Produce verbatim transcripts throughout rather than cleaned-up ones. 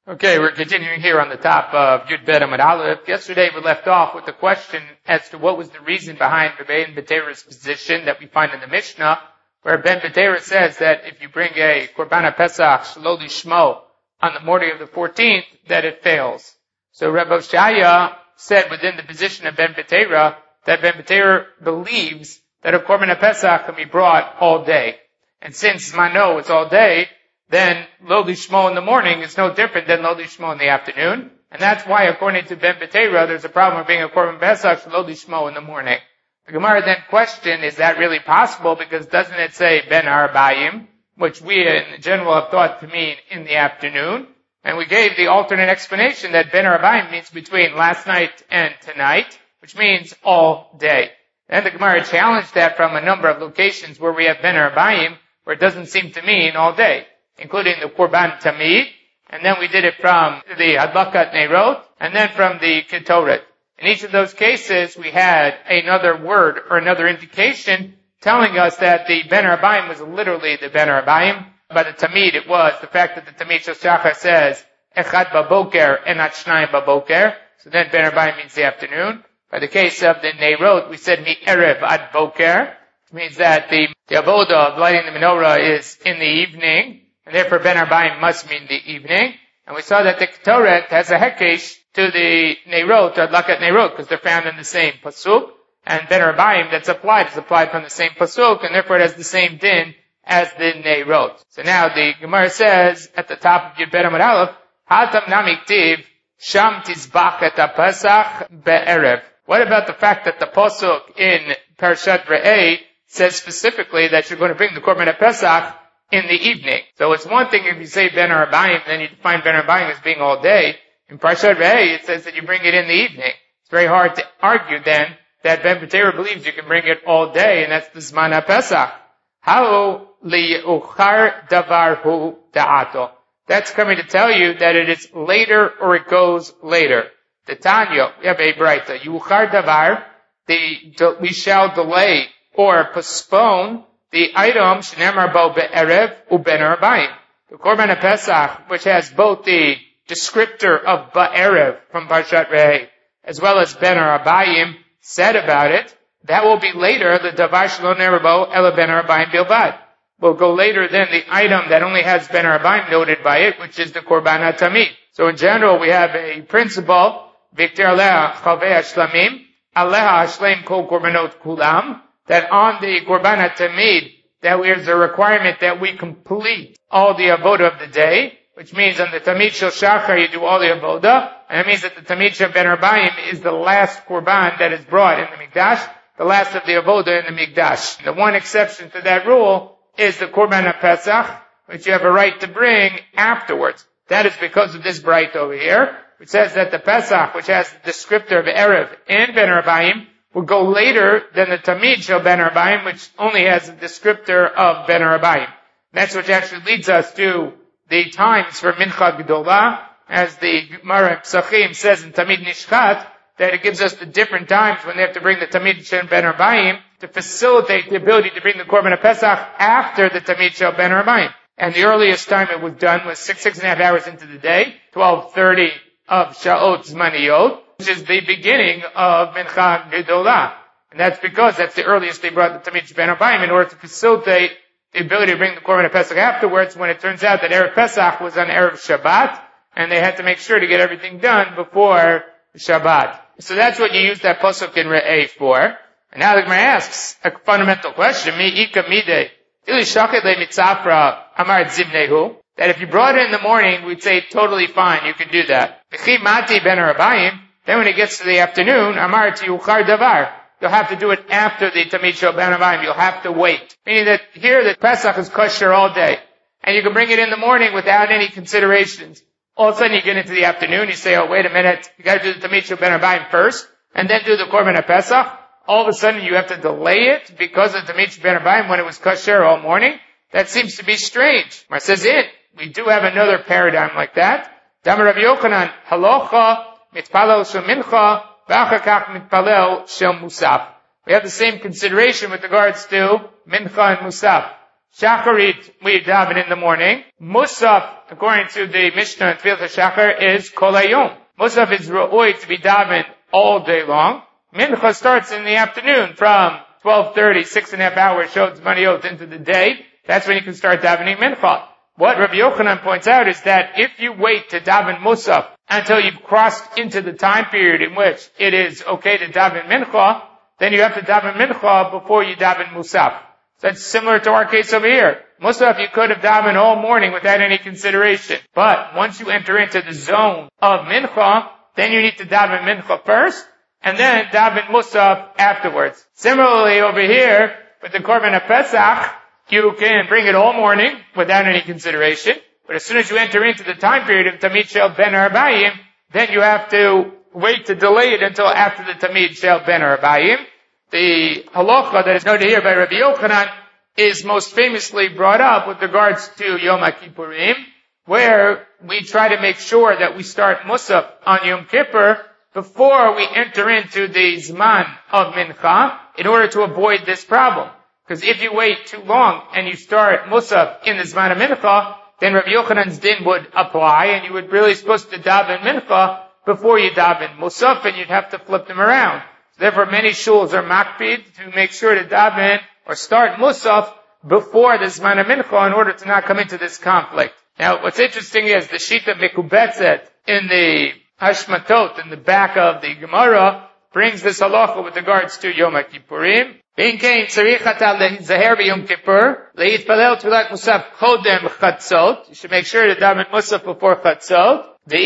Okay, we're continuing here on the top of Yud Bet Amud Aleph. Yesterday we left off with the question as to what was the reason behind Ben Betera's position that we find in the Mishnah, where Ben Betera says that if you bring a Korban Pesach Shelo Lishmo on the morning of the fourteenth, that it fails. So Reb Oshaya said within the position of Ben Betera that Ben Betera believes that a Korban Pesach can be brought all day. And since Mano is all day, then Lo Lishmo in the morning is no different than Lo Lishmo in the afternoon. And that's why, according to Ben Betera, there's a problem with being a Korban Pesach Lo Lishmo in the morning. The Gemara then questioned, is that really possible? Because doesn't it say Ben Arbayim, which we in general have thought to mean in the afternoon? And we gave the alternate explanation that Ben Arbayim means between last night and tonight, which means all day. And the Gemara challenged that from a number of locations where we have Ben Arbayim, where it doesn't seem to mean all day, including the Korban Tamid, and then we did it from the Hadlakat Neirot, and then from the Ketoret. In each of those cases, we had another word or another indication telling us that the Ben Arbayim was literally the Ben Arbayim. By the Tamid, it was the fact that the Tamid Shel Shachar says Echad Baboker and not Shnayim Baboker. So then Ben Arbayim means the afternoon. By the case of the Neirot, we said Mi Erev Ad Boker, which means that the, the avoda of lighting the menorah is in the evening, and therefore Ben Arbayim must mean the evening. And we saw that the Ketoret has a hekesh to the Neirot, or Adlakat Neirot, because they're found in the same pasuk. And Ben Arbayim that's applied is applied from the same pasuk, and therefore it has the same din as the Neirot. So now the Gemara says at the top of Yud Bet Amud Aleph, Hatam Namik Tiv Sham Tizbach et HaPesach Be'erev. What about the fact that the pasuk in Parashat Re'eh says specifically that you're going to bring the Korban Pesach in the evening? So it's one thing if you say Ben Arbayim, then you define Ben Arbayim as being all day. In Parashat Re'eh, it says that you bring it in the evening. It's very hard to argue then that Ben Betera believes you can bring it all day, and that's the Zman HaPesach. How li'uchar davar hu da'ato. That's coming to tell you that it is later or it goes later. The Tanya, we have a braita. Yuchar davar, the, we shall delay or postpone the item shenemar bo be'erev u'ben arbayim. The Korban Pesach, which has both the descriptor of ba'erev from Parshat Re'eh, as well as ben arbayim said about it, that will be later, the davar shelo nemar bo ela ben arbayim bilbad. Will go later than the item that only has ben arbayim noted by it, which is the Korban HaTamid. So in general, we have a principle, Vikter aleha chavei hashlamim, aleha hashleim kol korbanot kulam, that on the Korban HaTamid, that there's a requirement that we complete all the avoda of the day, which means on the Tamid Shel Shachar you do all the avoda, and it means that the Tamid Shel Ben Arbayim is the last Korban that is brought in the Mikdash, the last of the avoda in the Mikdash. The one exception to that rule is the Korban Pesach, which you have a right to bring afterwards. That is because of this bright over here, which says that the Pesach, which has the descriptor of Erev and Ben Arbayim, will go later than the Tamid Shel Ben Arbayim, which only has a descriptor of Ben Arbayim. That's what actually leads us to the times for Mincha Gedolah, as the Gemara Psachim says in Tamid Nishchat, that it gives us the different times when they have to bring the Tamid Shel Ben Arbayim to facilitate the ability to bring the Korban Pesach after the Tamid Shel Ben Arbayim. And the earliest time it was done was six, six and a half hours into the day, twelve thirty of Sha'ot Zmaniyot, which is the beginning of Mincha Gedolah. And that's because that's the earliest they brought the Tamid Shel Ben Arbayim in order to facilitate the ability to bring the Korban Pesach afterwards, when it turns out that Erev Pesach was on Erev Shabbat, and they had to make sure to get everything done before Shabbat. So that's what you use that pasuk in Re'eh for. And now the Gemara asks a fundamental question, Mi ika midei, ili shachet le mitzafra amar zimnehu, that if you brought it in the morning, we'd say totally fine, you can do that. V'chi mati ben arbayim, then when it gets to the afternoon, amar tiyuchar davar, you'll have to do it after the Tamid Shel Ben Arbayim. You'll have to wait. Meaning that here the Pesach is kosher all day. And you can bring it in the morning without any considerations. All of a sudden you get into the afternoon, you say, oh wait a minute, you gotta do the Tamid Shel Ben Arbayim first, and then do the Korban Pesach. All of a sudden you have to delay it because of the Tamid Shel Ben Arbayim when it was kosher all morning. That seems to be strange. Mar says it. We do have another paradigm like that. Damar Rav Yochanan, halocha, mitpalo shel mincha, we have the same consideration with regards to mincha and musaf. Shacharit, we daven in the morning. Musaf, according to the Mishnah and Tfilat HaShachar, is Kol Hayom. Musaf is Ra'oi to be daven all day long. Mincha starts in the afternoon from twelve thirty, six and a half hours, shows Maniot into the day. That's when you can start davening Mincha. What Rabbi Yochanan points out is that if you wait to daven Musaf until you've crossed into the time period in which it is okay to daven Mincha, then you have to daven Mincha before you daven Musaf. So that's similar to our case over here. Musaf you could have davened all morning without any consideration. But once you enter into the zone of Mincha, then you need to daven Mincha first, and then daven Musaf afterwards. Similarly over here, with the Korban HaPesach, you can bring it all morning without any consideration. But as soon as you enter into the time period of Tamid Shel Ben Arbayim, then you have to wait to delay it until after the Tamid Shel Ben Arbayim. The halacha that is noted here by Rabbi Yochanan is most famously brought up with regards to Yom HaKippurim, where we try to make sure that we start Musaf on Yom Kippur before we enter into the Zman of Mincha in order to avoid this problem. Because if you wait too long and you start Musaf in the Zman of Mincha, then Rabbi Yochanan's din would apply, and you would really supposed to daven Mincha before you daven Musaf, and you'd have to flip them around. So therefore, many shuls are makpid to make sure to daven or start Musaf before the Zman of Mincha in order to not come into this conflict. Now, what's interesting is the Shita Mekubetzet in the Hashmatot in the back of the Gemara brings this halacha with regards to Yom HaKippurim. You should make sure to daven Musaf before Chatzot.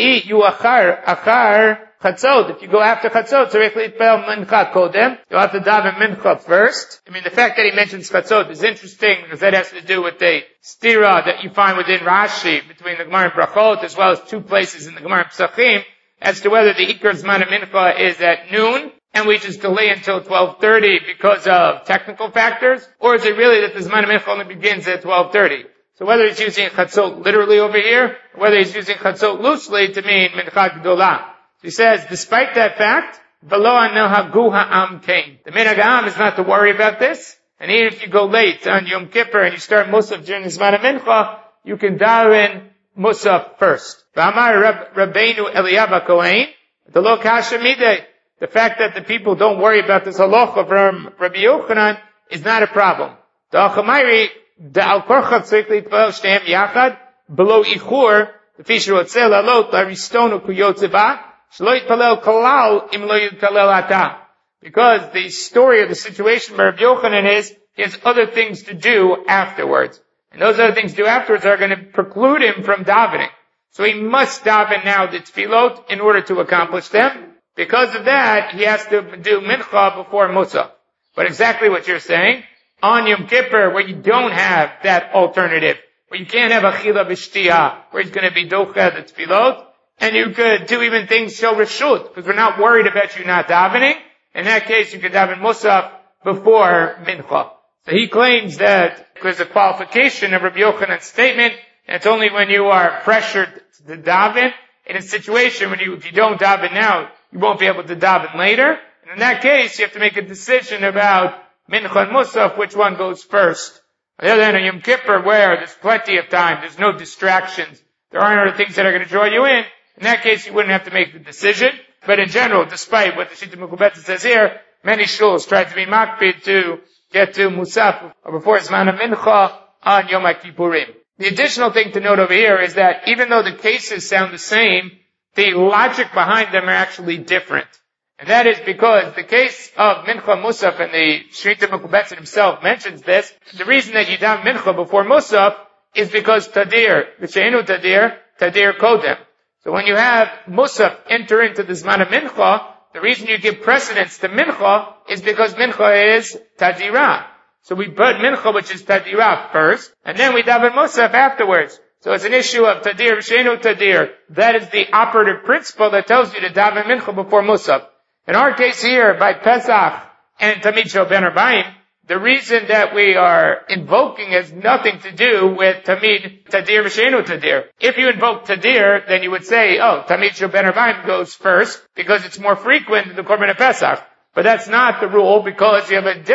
If you go after Chatzot, you'll have to daven Mincha first. I mean, the fact that he mentions Chatzot is interesting because that has to do with the stira that you find within Rashi between the Gemara and Brachot, as well as two places in the Gemara and Pesachim, as to whether the Ikar Zman of Mincha is at noon, and we just delay until twelve thirty because of technical factors, or is it really that the Zman of Mincha only begins at twelve thirty? So whether he's using Chatzot literally over here, or whether he's using Chatzot loosely to mean Mincha Gdolah. So he says, despite that fact, V'lo anohagu ha'am kain. The minhag ha'am is not to worry about this, and even if you go late on Yom Kippur and you start Musaf during the Zman of Mincha, you can daven Musaf first. V'amar Rabbeinu Eliyav HaKohen, the lo kasha midei. The fact that the people don't worry about this halacha from Rabbi Yochanan is not a problem. The Achamayri, the Al-Korcha tzrich litpalel shneim yachad, below ichur, the fisher otzel alot, aristonu kuyotzeba, shlo yitpalel kalal, im lo yitpalel ata. Because the story of the situation by Rabbi Yochanan is, he has other things to do afterwards. And those other things to do afterwards are going to preclude him from davening. So he must daven now the tefillot in order to accomplish them. Because of that, he has to do mincha before Musaf. But exactly what you're saying, on Yom Kippur, where you don't have that alternative, where you can't have achila b'shtiyah, where he's going to be docha the tefillot, and you could do even things shel reshut, because we're not worried about you not davening. In that case, you could daven Musaf before mincha. So he claims that there's a qualification of Rabbi Yochanan's statement, and it's only when you are pressured to daven, in a situation when you, if you don't daven now, you won't be able to daven later. And in that case, you have to make a decision about Mincha and Musaf, which one goes first. On the other hand, on Yom Kippur, where there's plenty of time, there's no distractions, there aren't other things that are going to draw you in, in that case, you wouldn't have to make the decision. But in general, despite what the Shita Mekubetzet says here, many shuls try to be makpid to get to Musaf or before Zman of Mincha on Yom HaKippurim. The additional thing to note over here is that even though the cases sound the same, the logic behind them are actually different. And that is because the case of Mincha Musaf, and the Shita Mekubetzet himself mentions this, the reason that you daven Mincha before Musaf is because Tadir, V'she'enu Tadir, Tadir Kodem. So when you have Musaf enter into the Zman of Mincha, the reason you give precedence to Mincha is because Mincha is Tadirah. So we put Mincha, which is Tadirah, first, and then we daven Musaf afterwards. So it's an issue of Tadir, V'she'enu Tadir. That is the operative principle that tells you to daven Mincha before Musaf. In our case here, by Pesach and Tamid Shel Ben Arbayim, the reason that we are invoking has nothing to do with Tamid Tadir V'she'enu Tadir. If you invoke Tadir, then you would say, oh, Tamid Shel Ben Arbayim goes first because it's more frequent than the Korban of Pesach. But that's not the rule because you have a different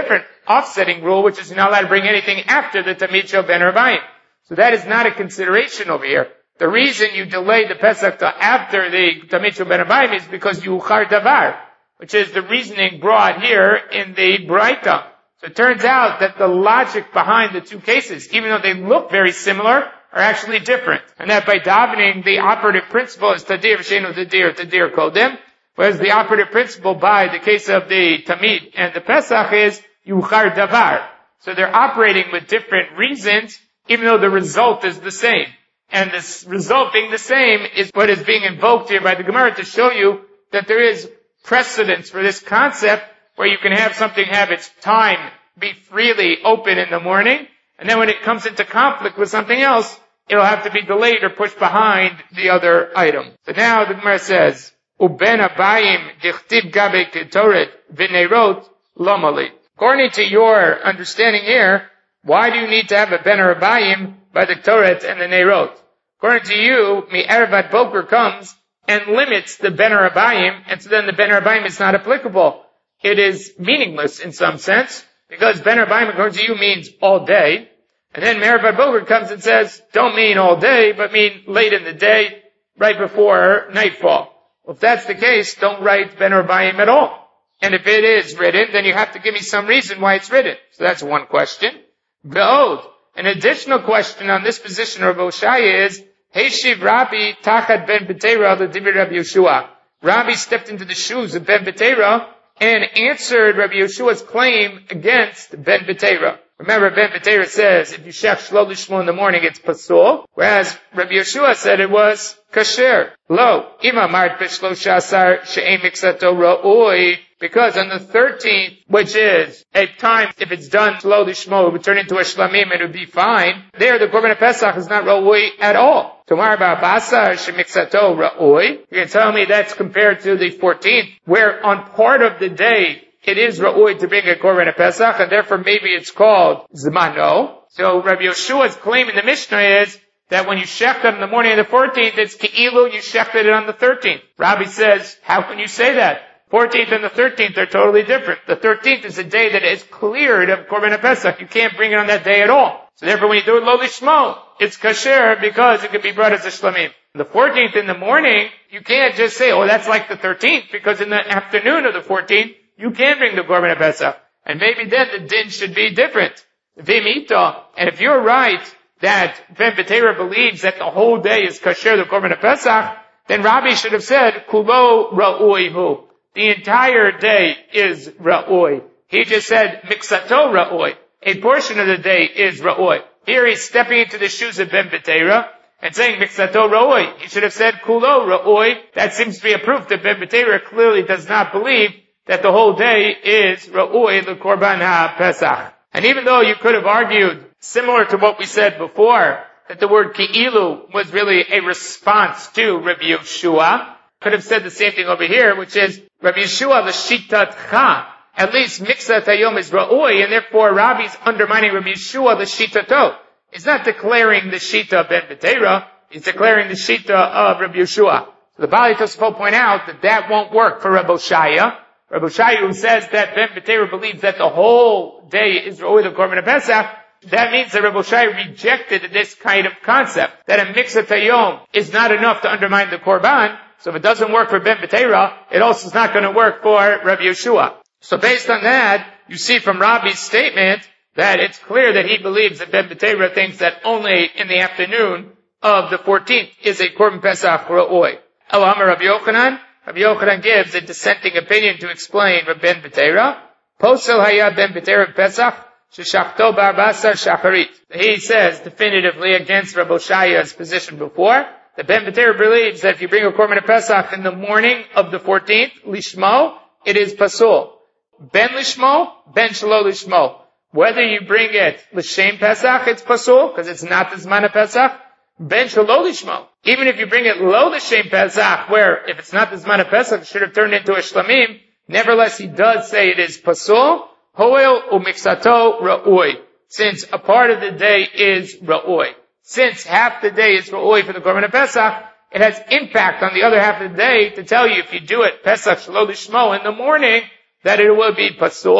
offsetting rule, which is you're not allowed to bring anything after the Tamid Shel Ben Arbayim. So that is not a consideration over here. The reason you delay the Pesach to after the Tamid Shel Ben Arbayim is because you uchar davar, which is the reasoning brought here in the Braita. So it turns out that the logic behind the two cases, even though they look very similar, are actually different. And that by davening, the operative principle is tadir v'shenu tadir tadir kodem, whereas the operative principle by the case of the Tamid and the Pesach is yuchar davar. So they're operating with different reasons, even though the result is the same. And this result being the same is what is being invoked here by the Gemara to show you that there is precedence for this concept where you can have something have its time be freely open in the morning, and then when it comes into conflict with something else, it'll have to be delayed or pushed behind the other item. So now the Gemara says, Uben abayim dichtib gabe ketoret v'neirot lomali. According to your understanding here, why do you need to have a ben abayim by the Toret and the Neirot? According to you, mi Erevat Boker comes and limits the ben abayim, and so then the ben abayim is not applicable. It is meaningless in some sense, because ben abayim according to you means all day, and then Erevat Boker comes and says, don't mean all day, but mean late in the day, right before nightfall. Well, if that's the case, don't write ben abayim at all. And if it is written, then you have to give me some reason why it's written. So that's one question. Be'od, an additional question on this position of Oshaya is, Heishiv Rabbi Tachat Ben Betera l'Dibir Rabbi Yeshua. Rabbi stepped into the shoes of Ben Betera and answered Rabbi Yeshua's claim against Ben Betera. Remember, Ben Betera says, if you shech shlo lishmo in the morning, it's pasul, whereas Rabbi Yeshua said it was kasher. Lo, ima mart b'shlo shasar she'em miksato ra'oi, because on the thirteenth, which is a time, if it's done shlo lishmo, it would turn into a shlamim and it would be fine. There, the Korban Pesach is not ra'oi at all. Tomar ba'basar she'miksato ra'oi. You can tell me that's compared to the fourteenth, where on part of the day, it is ra'oi to bring a Korban Pesach, and therefore maybe it's called Zmano. So Rabbi Yeshua's claim in the Mishnah is that when you shechted on the morning of the fourteenth, it's Ke'ilu, you shechted it on the thirteenth. Rabbi says, how can you say that? fourteenth and the thirteenth are totally different. The thirteenth is a day that is cleared of Korban Pesach. You can't bring it on that day at all. So therefore when you do it Lo Lishmo, it's kasher because it can be brought as a shlamim. The fourteenth in the morning, you can't just say, oh, that's like the thirteenth, because in the afternoon of the fourteenth, you can bring the Korban Pesach. And maybe then the din should be different. Vimita. And if you're right that Ben Betera believes that the whole day is kasher, the Korban Pesach, then Rabbi should have said, Kulo ra'oi hu. The entire day is ra'oi. He just said, Miksato ra'oi. A portion of the day is ra'oi. Here he's stepping into the shoes of Ben Betera and saying, Miksato ra'oi. He should have said, Kulo ra'oi. That seems to be a proof that Ben Betera clearly does not believe that the whole day is ra'oi l'korban ha-pesach. And even though you could have argued, similar to what we said before, that the word ki'ilu was really a response to Rabbi Yeshua, could have said the same thing over here, which is Rabbi Yeshua l'shitatcha. At least miksat hayom is ra'oi, and therefore Rabbi's undermining Rabbi Yeshua l'shitato. He's not declaring the shita of Ben Betera, he's declaring the shita of Rabbi Yeshua. So the Bali Tosafot point out that that won't work for Rabbi Oshaya. Rabbi Oshaya, who says that Ben Betera believes that the whole day is ra'oi the Korban Pesach, that means that Rabbi Oshaya rejected this kind of concept, that a miksat hayom is not enough to undermine the Korban. So if it doesn't work for Ben Betera, it also is not going to work for Rabbi Yeshua. So based on that, you see from Rabbi's statement that it's clear that he believes that Ben Betera thinks that only in the afternoon of the fourteenth is a Korban Pesach ra'oi. Elamar Rabbi Yochanan. Rabbi Yochanan gives a dissenting opinion to explain Rabbi Ben Betera. Posel haya Ben Betera Pesach sheshachto ba'arbasar shacharit. He says definitively against Rabbi Oshaya's position before, that Ben Betera believes that if you bring a Korban Pesach in the morning of the fourteenth, Lishmo, it is Pasul. Ben Lishmo, Ben Shelo Lishmo. Whether you bring it L'Shem Pesach, it's Pasul, because it's not the Zman Pesach. Ben Shelo Lishmo. Even if you bring it Lo L'Shem Pesach, where if it's not the Zman Pesach, it should have turned into a Shlamim, nevertheless he does say it is Pasul, Hoel Umiksato Ra'oi. Since a part of the day is Ra'oi. Since half the day is ra'oi for the Korban Pesach, it has impact on the other half of the day to tell you if you do it Pesach Shelo Lishmo in the morning, that it will be pasul.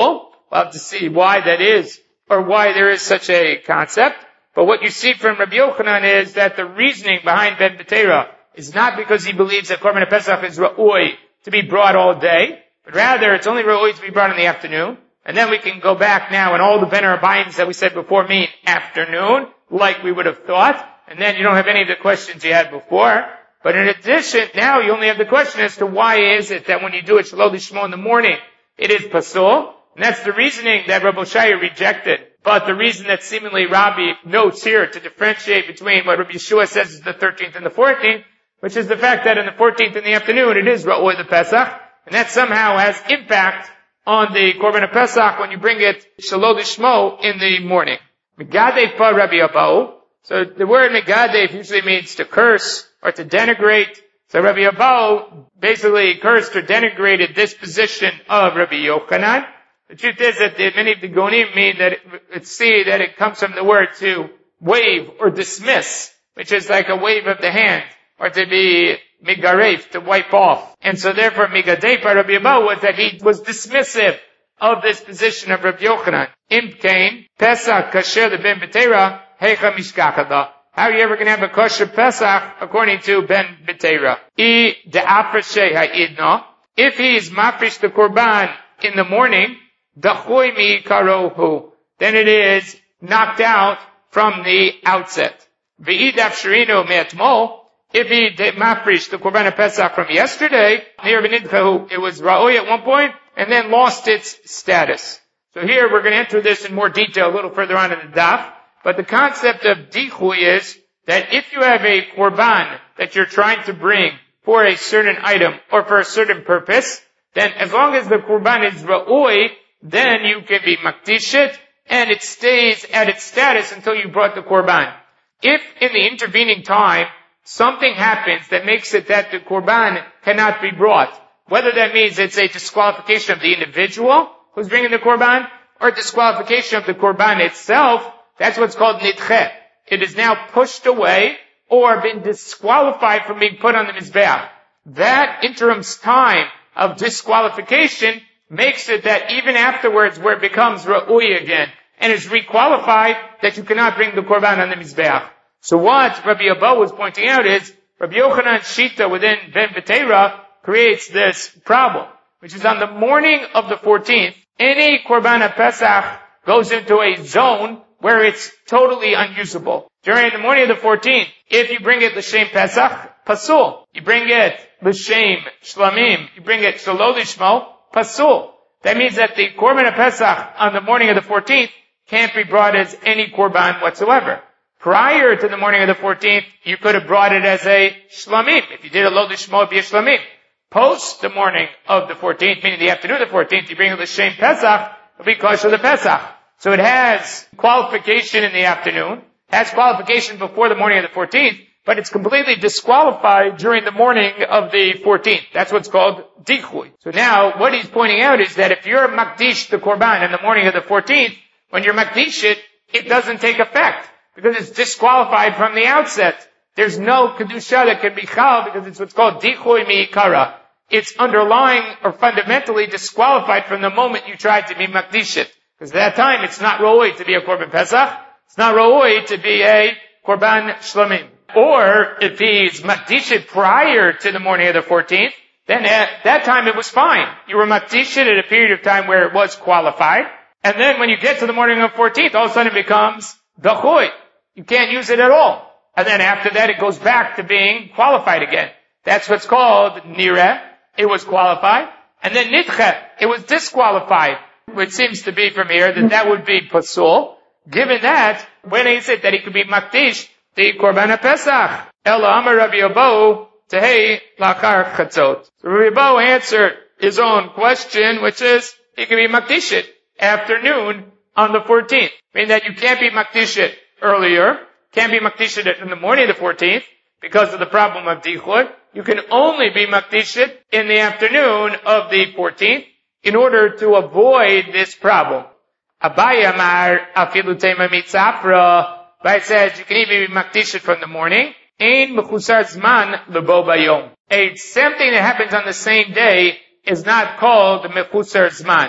We'll have to see why that is, or why there is such a concept. But what you see from Rabbi Yochanan is that the reasoning behind Ben Betera is not because he believes that Korban Pesach is Ra'oi to be brought all day, but rather it's only Ra'oi to be brought in the afternoon. And then we can go back now, and all the Ben Arabayim that we said before mean afternoon, like we would have thought. And then you don't have any of the questions you had before. But in addition, now you only have the question as to why is it that when you do it Shalom Lishmo in the morning, it is Pasul. And that's the reasoning that Rabbi Shaya rejected. But the reason that seemingly Rabbi notes here to differentiate between what Rabbi Yeshua says is the thirteenth and the fourteenth, which is the fact that in the fourteenth in the afternoon it is Ra'oi the Pesach, and that somehow has impact on the Korban Pesach when you bring it Shalom Lishmo in the morning. Megadeh pa Rabbi Abahu. So the word Megadeh usually means to curse or to denigrate. So Rabbi Abahu basically cursed or denigrated this position of Rabbi Yochanan. The truth is that many of the Gonim mean that it, it see that it comes from the word to wave or dismiss, which is like a wave of the hand, or to be migaref, to wipe off. And so therefore Migadeh pa Rabbi Abahu was that he was dismissive of this position of Rabbi Yochanan. Imkain, Pesach kasher the Ben Betera, heicha mishkachada. How are you ever going to have a kosher Pesach according to Ben Betera? I de'afrashe ha'idna. If he is mafresh the korban in the morning, dachui mi karohu, then it is knocked out from the outset. V'idaf sherino me'etmol. If he mafresh the korban Pesach from yesterday, it was ra'oi at one point, and then lost its status. So here we're going to enter this in more detail a little further on in the daf. But the concept of dichui is that if you have a korban that you're trying to bring for a certain item or for a certain purpose, then as long as the korban is ra'oi, then you can be makdish it, and it stays at its status until you brought the korban. If in the intervening time something happens that makes it that the korban cannot be brought, whether that means it's a disqualification of the individual who's bringing the korban, or disqualification of the korban itself, that's what's called nidche. It is now pushed away or been disqualified from being put on the mizbeach. That interim time of disqualification makes it that even afterwards where it becomes ra'ui again and is requalified, that you cannot bring the korban on the mizbeach. So what Rabbi Abba was pointing out is Rabbi Yochanan's shita within Ben Betera creates this problem, which is on the morning of the fourteenth, any korban pesach goes into a zone where it's totally unusable. During the morning of the fourteenth, if you bring it l'shem pesach, pasul. You bring it l'shem shlamim, you bring it shalom lishmo, pasul. That means that the korban pesach on the morning of the fourteenth can't be brought as any korban whatsoever. Prior to the morning of the fourteenth, you could have brought it as a shlamim. If you did a lo lishmo, it'd be a shlamim. Post the morning of the fourteenth, meaning the afternoon of the fourteenth, you bring it l'shem pesach, it'll be kosher the pesach. So it has qualification in the afternoon, has qualification before the morning of the fourteenth, but it's completely disqualified during the morning of the fourteenth. That's what's called dichui. So now, what he's pointing out is that if you're makdish the korban in the morning of the fourteenth, when you're makdish it, it doesn't take effect, because it's disqualified from the outset. There's no kedusha that can be chal, because it's what's called dichui mi'ikara. It's underlying or fundamentally disqualified from the moment you tried to be makdish it. Because at that time, it's not ro'oi to be a korban pesach. It's not ro'oi to be a korban shlamim. Or, if he's makdish it prior to the morning of the fourteenth, then at that time it was fine. You were makdish it at a period of time where it was qualified. And then when you get to the morning of the fourteenth, all of a sudden it becomes dachui. You can't use it at all. And then after that, it goes back to being qualified again. That's what's called nireh. It was qualified. And then nidche. It was disqualified. Which seems to be from here that that would be pasul. Given that, when is it that he could be makdish the korban pesach? Ela amar Rabbi Abahu tehei lachar chatzot. So Rabbi Abahu answered his own question, which is he could be makdish it afternoon on the fourteenth. Meaning that you can't be makdish it earlier, can't be makdish it in the morning of the fourteenth because of the problem of dichur. You can only be makdish it in the afternoon of the fourteenth. In order to avoid this problem. Abaye amar afilu tema mitzafra. Abaye says you can even be makdish it from the morning. Ein mechusar zman lebo bayom. A something that happens on the same day is not called mechusar zman.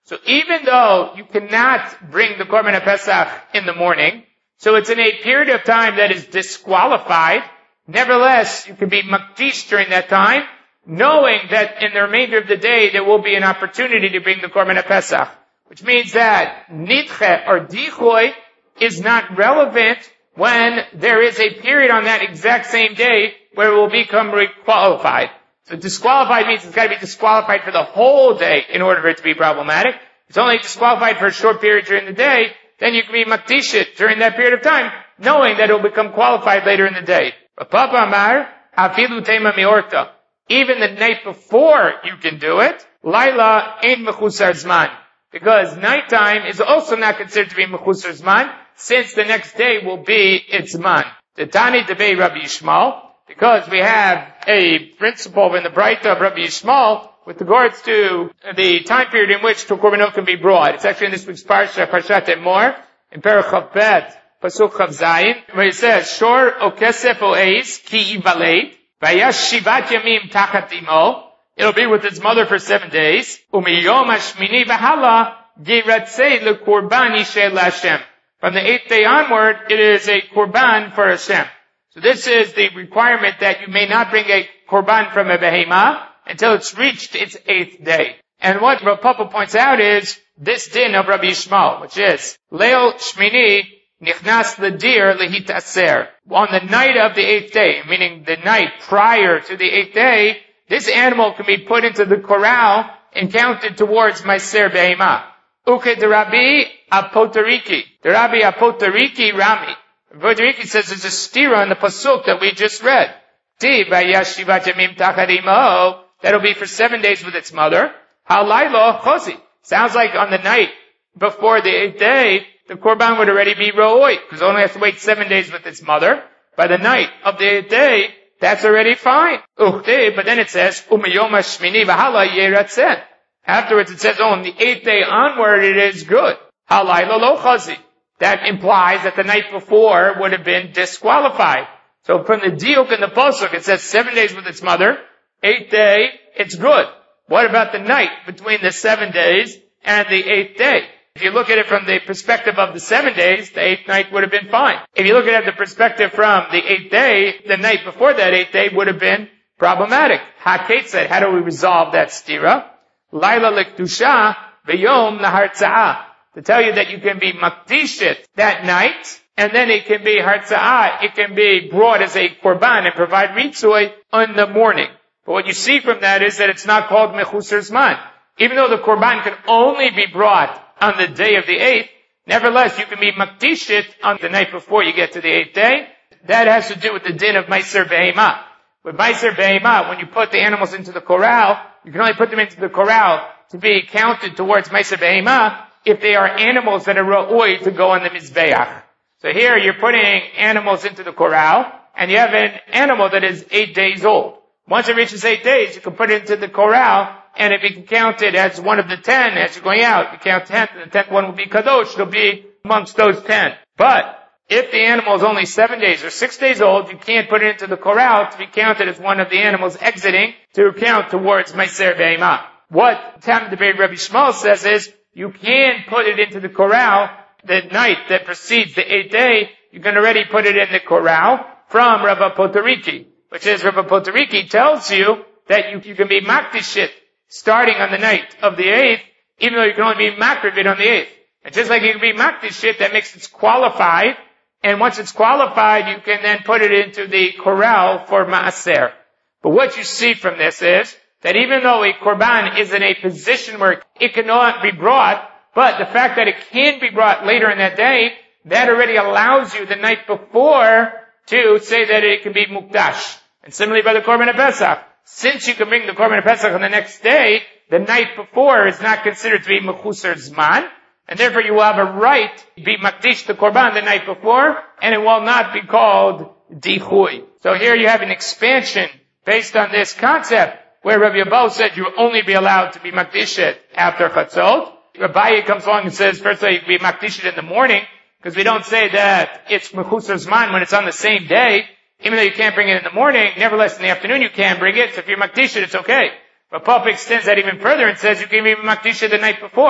So even though you cannot bring the Korban Pesach in the morning, so it's in a period of time that is disqualified, nevertheless, you can be makdish during that time, knowing that in the remainder of the day there will be an opportunity to bring the Korban Pesach. Which means that nidche or dichoy is not relevant when there is a period on that exact same day where it will become requalified. So disqualified means it's got to be disqualified for the whole day in order for it to be problematic. If it's only disqualified for a short period during the day, then you can be makdishit during that period of time, knowing that it will become qualified later in the day. Papa Amar, afilu tema miorta. Even the night before you can do it. Laila ein mechusar zman. Because nighttime is also not considered to be mechusar zman, since the next day will be its zman. The Tani debei Rabbi Yishmael, because we have a principle in the Braita of Rabbi Yishmael with regards to the time period in which korbanot can be brought. It's actually in this week's parsha, Parshat Emor, in Perek Chav Bet, Pasuk Chav Zayin, where it says, Shor o kesef o eis ki ivaled, vayash shivat yamim tachat imo. It'll be with its mother for seven days. Umiyom hashmini v'hala giratzei lekorban yishel Hashem. From the eighth day onward, it is a korban for Hashem. So this is the requirement that you may not bring a korban from a behema until it's reached its eighth day. And what Rav Papa points out is this din of Rabbi Yishmael, which is Leil Shmini Nichnas Ledir Lehitaser. On the night of the eighth day, meaning the night prior to the eighth day, this animal can be put into the corral and counted towards Meiser Behema. Uke de Rabbi Apotariki. De Rabbi Apotariki Rami. Apotariki says there's a stira in the pasuk that we just read. Ti vayash shivat yamim tachat imo. That'll be for seven days with its mother. Halaylo chosi. Sounds like on the night before the eighth day, the korban would already be ro'oi, because it only has to wait seven days with its mother. By the night of the eighth day, that's already fine. Uchte, but then it says, umiyom hashmini v'hala yeratzeh. Afterwards it says, oh, on the eighth day onward it is good. Halaylo lo chazi. That implies that the night before would have been disqualified. So from the diuk in the pasuk, it says seven days with its mother, eighth day, it's good. What about the night between the seven days and the eighth day? If you look at it from the perspective of the seven days, the eighth night would have been fine. If you look at it from the perspective from the eighth day, the night before that eighth day would have been problematic. Haket said, how do we resolve that stira? Laila lekdusha v'yom lahartza'ah. To tell you that you can be makdishit that night, and then it can be hartza'ah, it can be brought as a korban and provide ritzui in the morning. But what you see from that is that it's not called mechusar zman. Even though the korban can only be brought on the day of the eighth, nevertheless, you can be makdishit on the night before you get to the eighth day. That has to do with the din of Meiser Behema. With Meiser Behema, when you put the animals into the corral, you can only put them into the corral to be counted towards Meiser Behema if they are animals that are ra'oi to go on the Mizbeach. So here you're putting animals into the corral, and you have an animal that is eight days old. Once it reaches eight days, you can put it into the corral, and if you can count it as one of the ten as you're going out, you count ten, and the tenth one will be kadosh, it'll be amongst those ten. But if the animal is only seven days or six days old, you can't put it into the corral to be counted as one of the animals exiting to count towards Meiser Behema. What Tam Debei Rabbi Yishmael says is, you can put it into the corral the night that precedes the eighth day. You can already put it in the corral from Rabbi Potariki, which is Rabbi Potariki tells you that you, you can be makdishit starting on the night of the eighth, even though you can only be makrivit on the eighth. And just like you can be makdishit, that makes it qualified. And once it's qualified, you can then put it into the corral for maaser. But what you see from this is that even though a korban is in a position where it cannot be brought, but the fact that it can be brought later in that day, that already allows you the night before to say that it can be mukdash. And similarly by the Korban Pesach, since you can bring the Korban Pesach on the next day, the night before is not considered to be mechusar zman, and therefore you will have a right to be makdish the Korban the night before, and it will not be called dichui. So here you have an expansion based on this concept, where Rabbi Abba said you will only be allowed to be makdishet after chatzot. Rabbi comes along and says, first of all, you can be makdishet in the morning, because we don't say that it's mechusar zman when it's on the same day. Even though you can't bring it in the morning, nevertheless in the afternoon you can bring it, so if you're makdishet, it's okay. But Papa extends that even further and says you can be makdishet the night before.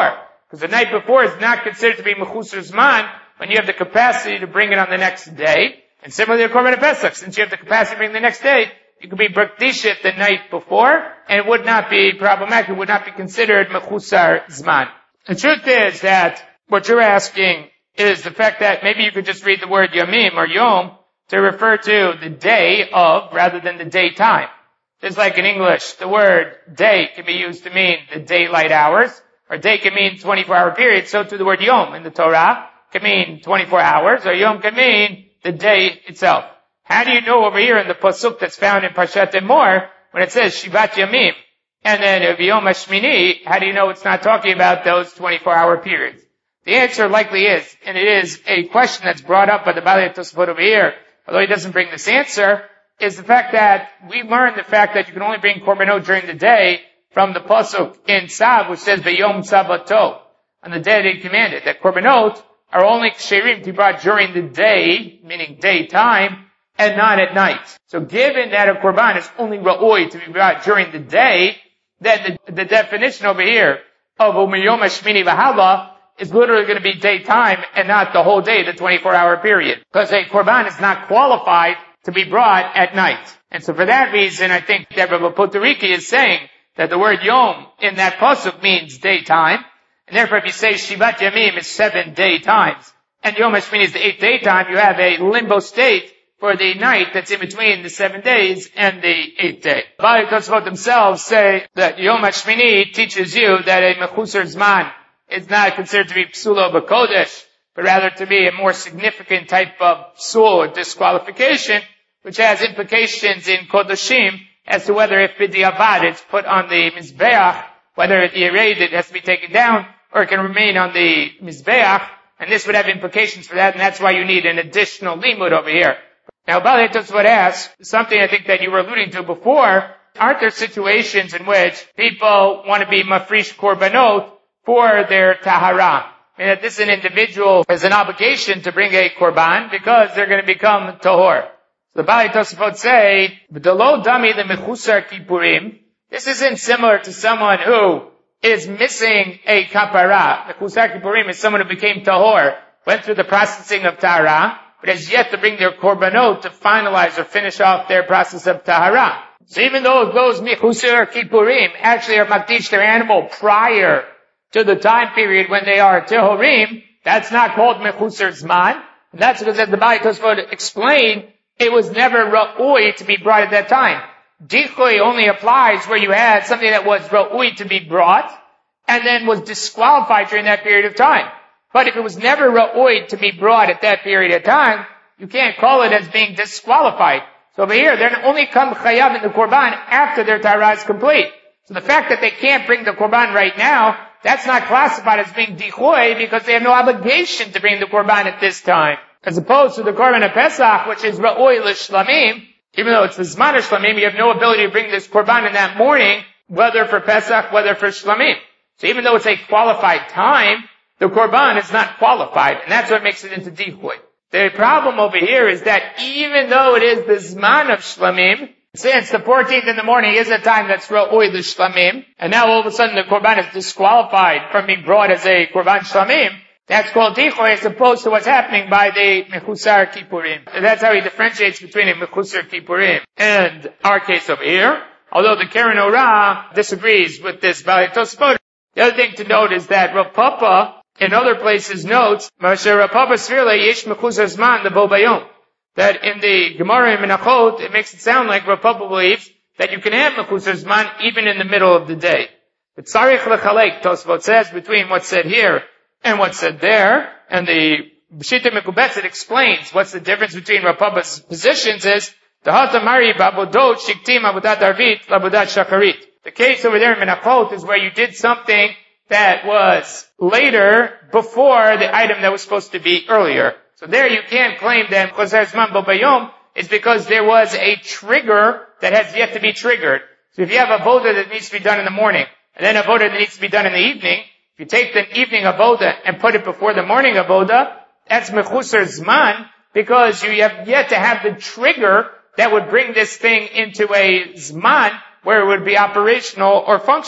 Because the night before is not considered to be Mechusar Zman when you have the capacity to bring it on the next day. And similarly to Korban Pesach, since you have the capacity to bring it the next day, you could be Brakdishit the night before, and it would not be problematic, it would not be considered Mechusar Zman. The truth is that what you're asking is the fact that maybe you could just read the word Yamim or Yom to refer to the day of rather than the daytime. Just like in English, the word day can be used to mean the daylight hours, or day can mean twenty-four hour period, so too the word Yom in the Torah can mean twenty-four hours, or Yom can mean the day itself. How do you know over here in the pasuk that's found in Parshat Emor, when it says Shivat Yamim, and then Yom HaShmini, how do you know it's not talking about those twenty-four hour periods? The answer likely is, and it is a question that's brought up by the Balei Tosafot over here, although he doesn't bring this answer, is the fact that we learned the fact that you can only bring korbanot during the day from the pasuk in Tzav, which says V'yom Tzabato, on the day that he commanded, that korbanot are only ksherim to be brought during the day, meaning daytime, and not at night. So given that a korban is only ra'oi to be brought during the day, then the, the definition over here of Umiyom Hashmini V'Hala is literally going to be daytime and not the whole day, the twenty-four hour period. Because a korban is not qualified to be brought at night. And so for that reason, I think that Rabbi Poteriki is saying that the word Yom in that pasuk means daytime. And therefore if you say Shivat Yamim is seven day times, and Yom HaShmini is the eighth day time, you have a limbo state for the night that's in between the seven days and the eighth day. The Balei Tosafot themselves say that Yom HaShmini teaches you that a Mechusar Zman is not considered to be Psulo B'Kodesh, but rather to be a more significant type of psul or disqualification, which has implications in Kodashim as to whether if B'diavad it's put on the Mizbeach, whether the Yered it has to be taken down, or it can remain on the Mizbeach, and this would have implications for that, and that's why you need an additional limud over here. Now, Balei Tosafot asks, something I think that you were alluding to before, aren't there situations in which people want to be mafrish korbanot for their tahara? I mean, that this an individual has an obligation to bring a korban because they're going to become tahor. So the Balei Tosafot say, "B'dalo dami the mechusar kippurim." This isn't similar to someone who is missing a kapara. Mechusar kippurim is someone who became tahor, went through the processing of tahara, but has yet to bring their korbanot to finalize or finish off their process of tahara. So even though those mechusar kippurim actually are makdish their animal prior to the time period when they are tehorim, that's not called mechusar zman. And that's because, as the Balei Tosafot explained, it was never ra'ui to be brought at that time. Dichui only applies where you had something that was ra'ui to be brought, and then was disqualified during that period of time. But if it was never ra'ui to be brought at that period of time, you can't call it as being disqualified. So over here, they're only come chayav in the korban after their tahara is complete. So the fact that they can't bring the korban right now, that's not classified as being dichui because they have no obligation to bring the korban at this time. As opposed to the korban of Pesach, which is ra'ui l'shlamim, even though it's the zman of shlamim, you have no ability to bring this korban in that morning, whether for Pesach, whether for shlamim. So even though it's a qualified time, the korban is not qualified, and that's what makes it into dichui. The problem over here is that even though it is the zman of shlamim, since the fourteenth in the morning is a time that's ra'ui l'shlamim, and now all of a sudden the korban is disqualified from being brought as a korban shlamim, that's called dichui as opposed to what's happening by the mechusar kippurim. And that's how he differentiates between a mechusar kippurim and our case over here. Although the Keren Orah disagrees with this Balei Tosafot. The other thing to note is that Rav Papa in other places notes, Masher Rav Papa Svirle Yesh mechusar zman the bo bayom. That in the Gemara in Menachot, it makes it sound like Rav Papa believes that you can have mechusar zman even in the middle of the day. But Tzarich lechalek, Tosafot says, between what's said here and what's said there, and the B'shita Mekubetzet explains what's the difference between Rav Papa's positions is, the Hatamari Babodot Shiktim Abudat Arvit Labudat Shacharit. The case over there in Menachot is where you did something that was later before the item that was supposed to be earlier. So there you can't claim that Chosar Zman Bo Bayom is because there was a trigger that has yet to be triggered. So if you have a avoda that needs to be done in the morning, and then a avoda that needs to be done in the evening, if you take the evening avoda and put it before the morning avoda, that's mechusar zman, because you have yet to have the trigger that would bring this thing into a zman where it would be operational or functional.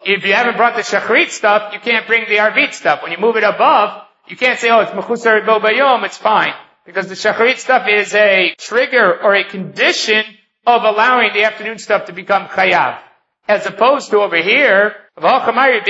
if you haven't brought the Shachrit stuff, you can't bring the Arvit stuff. When you move it above, you can't say, oh, it's Mechusar Bo Bayom, it's fine. Because the Shachrit stuff is a trigger or a condition of allowing the afternoon stuff to become Chayav. As opposed to over here, over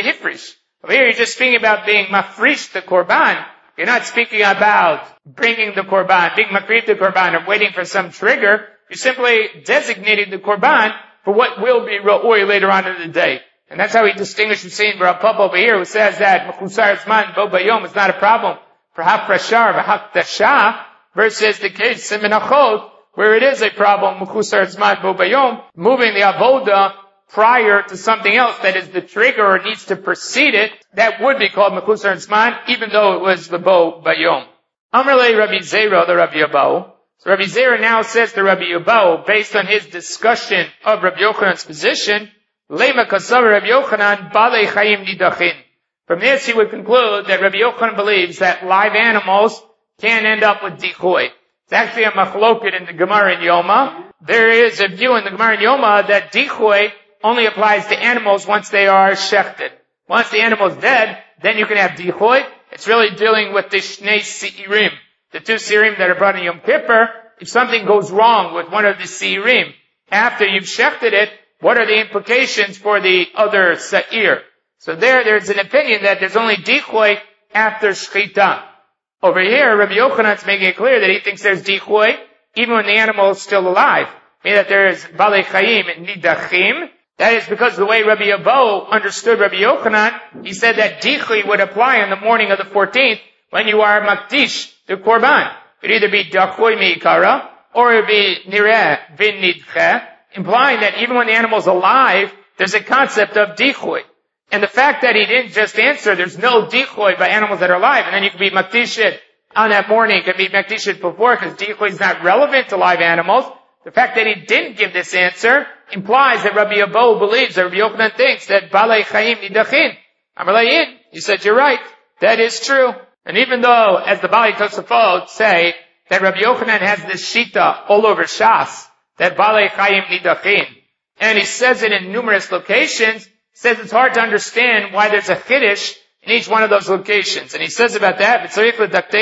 here you're just speaking about being Mafrish the Korban. You're not speaking about bringing the Korban, being Makriv the Korban, or waiting for some trigger. You're simply designating the Korban for what will be Ra'oi later on in the day. And that's how he distinguishes between Rav Papa over here, who says that Mechusar Zman Bo Bayom is not a problem for Hafrashar v'Hakdasha, versus the case in Menachot, where it is a problem, Mechusar Zman Bo Bayom, moving the Avoda prior to something else that is the trigger or needs to precede it, that would be called Mechusar Zman, even though it was the Bo Bayom. Amrle Rabbi Zera, the Rabbi Yabau. So Rabbi Zera now says to Rabbi Yabau, based on his discussion of Rabbi Yochanan's position, Lema Kasav Rabbi Yochanan Balei Chaim Nidachin. From this he would conclude that Rabbi Yochanan believes that live animals can end up with dichoy. It's actually a machloket in the Gemara in Yoma. There is a view in the Gemara in Yoma that dichoy only applies to animals once they are shechted. Once the animal is dead, then you can have dichoy. It's really dealing with the shnei seirim, the two seirim that are brought in Yom Kippur. If something goes wrong with one of the seirim after you've shechted it, what are the implications for the other seir? So there, there's an opinion that there's only dichoy after shchita. Over here, Rabbi Yochanan's making it clear that he thinks there's dichoy even when the animal is still alive. Meaning that there is balei chayim and nidachim. That is because the way Rabbi Yabo understood Rabbi Yochanan, he said that dichoy would apply on the morning of the fourteenth when you are makdish, the korban. It would either be dachoy meikara or it would be nireh vin nidche, implying that even when the animal's alive, there's a concept of dichoy. And the fact that he didn't just answer, there's no dichoy by animals that are alive, and then you can be makdishit on that morning, you can be makdishit before, because dichoy is not relevant to live animals. The fact that he didn't give this answer implies that Rabbi Yabo believes, that Rabbi Yochanan thinks that balei chayim nidachin. Amalayin, he said, you're right, that is true. And even though, as the Balei Tosafot say, that Rabbi Yochanan has this shita all over Shas, that balei chayim nidachin, and he says it in numerous locations, says it's hard to understand why there's a chiddush in each one of those locations. And he says about that, you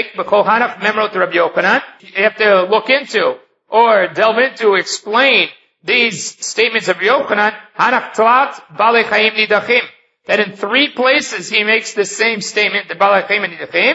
have to look into, or delve into, explain these statements of Yochanan, that in three places he makes the same statement, the balei chayim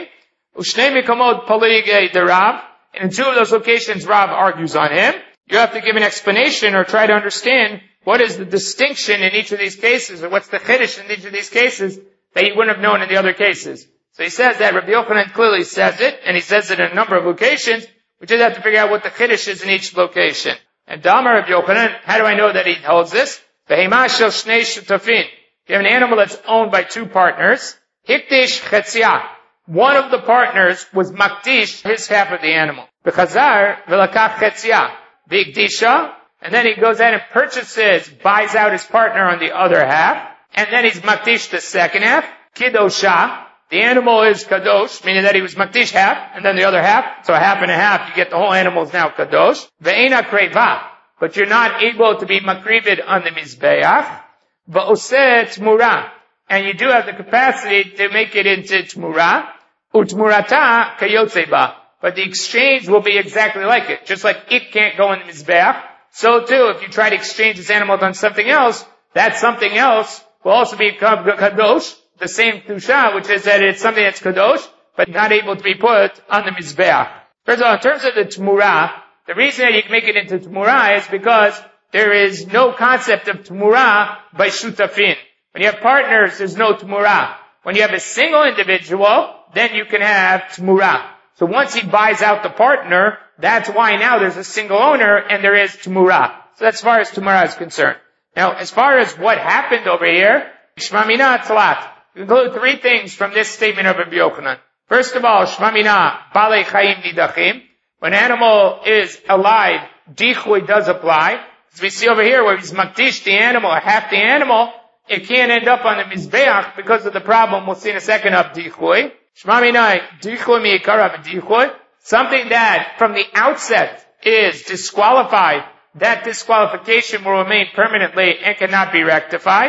nidachim, and in two of those locations Rav argues on him. You have to give an explanation or try to understand what is the distinction in each of these cases, or what's the chiddush in each of these cases that you wouldn't have known in the other cases. So he says that Rabbi Yochanan clearly says it, and he says it in a number of locations. We just have to figure out what the chiddush is in each location. And Damar Rabbi Yochanan, how do I know that he holds this? Behema shel shnei shutafin. You have an animal that's owned by two partners. Hikdish chetzia. One of the partners was makdish, his half of the animal. Bechazar v'lakach chetzia. Bigdisha. And then he goes out and purchases, buys out his partner on the other half, and then he's makdish the second half. Kidosha. The animal is kadosh, meaning that he was makdish half, and then the other half, so half and a half, you get the whole animal is now kadosh. Ve'ena kreva. But you're not able to be makrivid on the mizbeach. Va'oseh tmura. And you do have the capacity to make it into tmura. Utmurata kayotzeba. But the exchange will be exactly like it. Just like it can't go in the mizbeach, so too, if you try to exchange this animal on something else, that something else will also be kadosh, the same tusha, which is that it's something that's kadosh, but not able to be put on the mizbeach. First of all, in terms of the tmura, the reason that you can make it into tmura is because there is no concept of tmura by shutafin. When you have partners, there's no tmura. When you have a single individual, then you can have tmura. So once he buys out the partner, that's why now there's a single owner and there is tmura. So that's as far as tmura is concerned. Now, as far as what happened over here, Shma Mina Tzalat. We include three things from this statement of Rabbi Yochanan. First of all, Shma Mina balei chayim nidachim. When an animal is alive, dichoy does apply. As we see over here, where he's makdish the animal, or half the animal, it can't end up on the mizbeach because of the problem we'll see in a second of dichoy. Shma Mina dichoy miikarav dichoy. Something that from the outset is disqualified, that disqualification will remain permanently and cannot be rectified.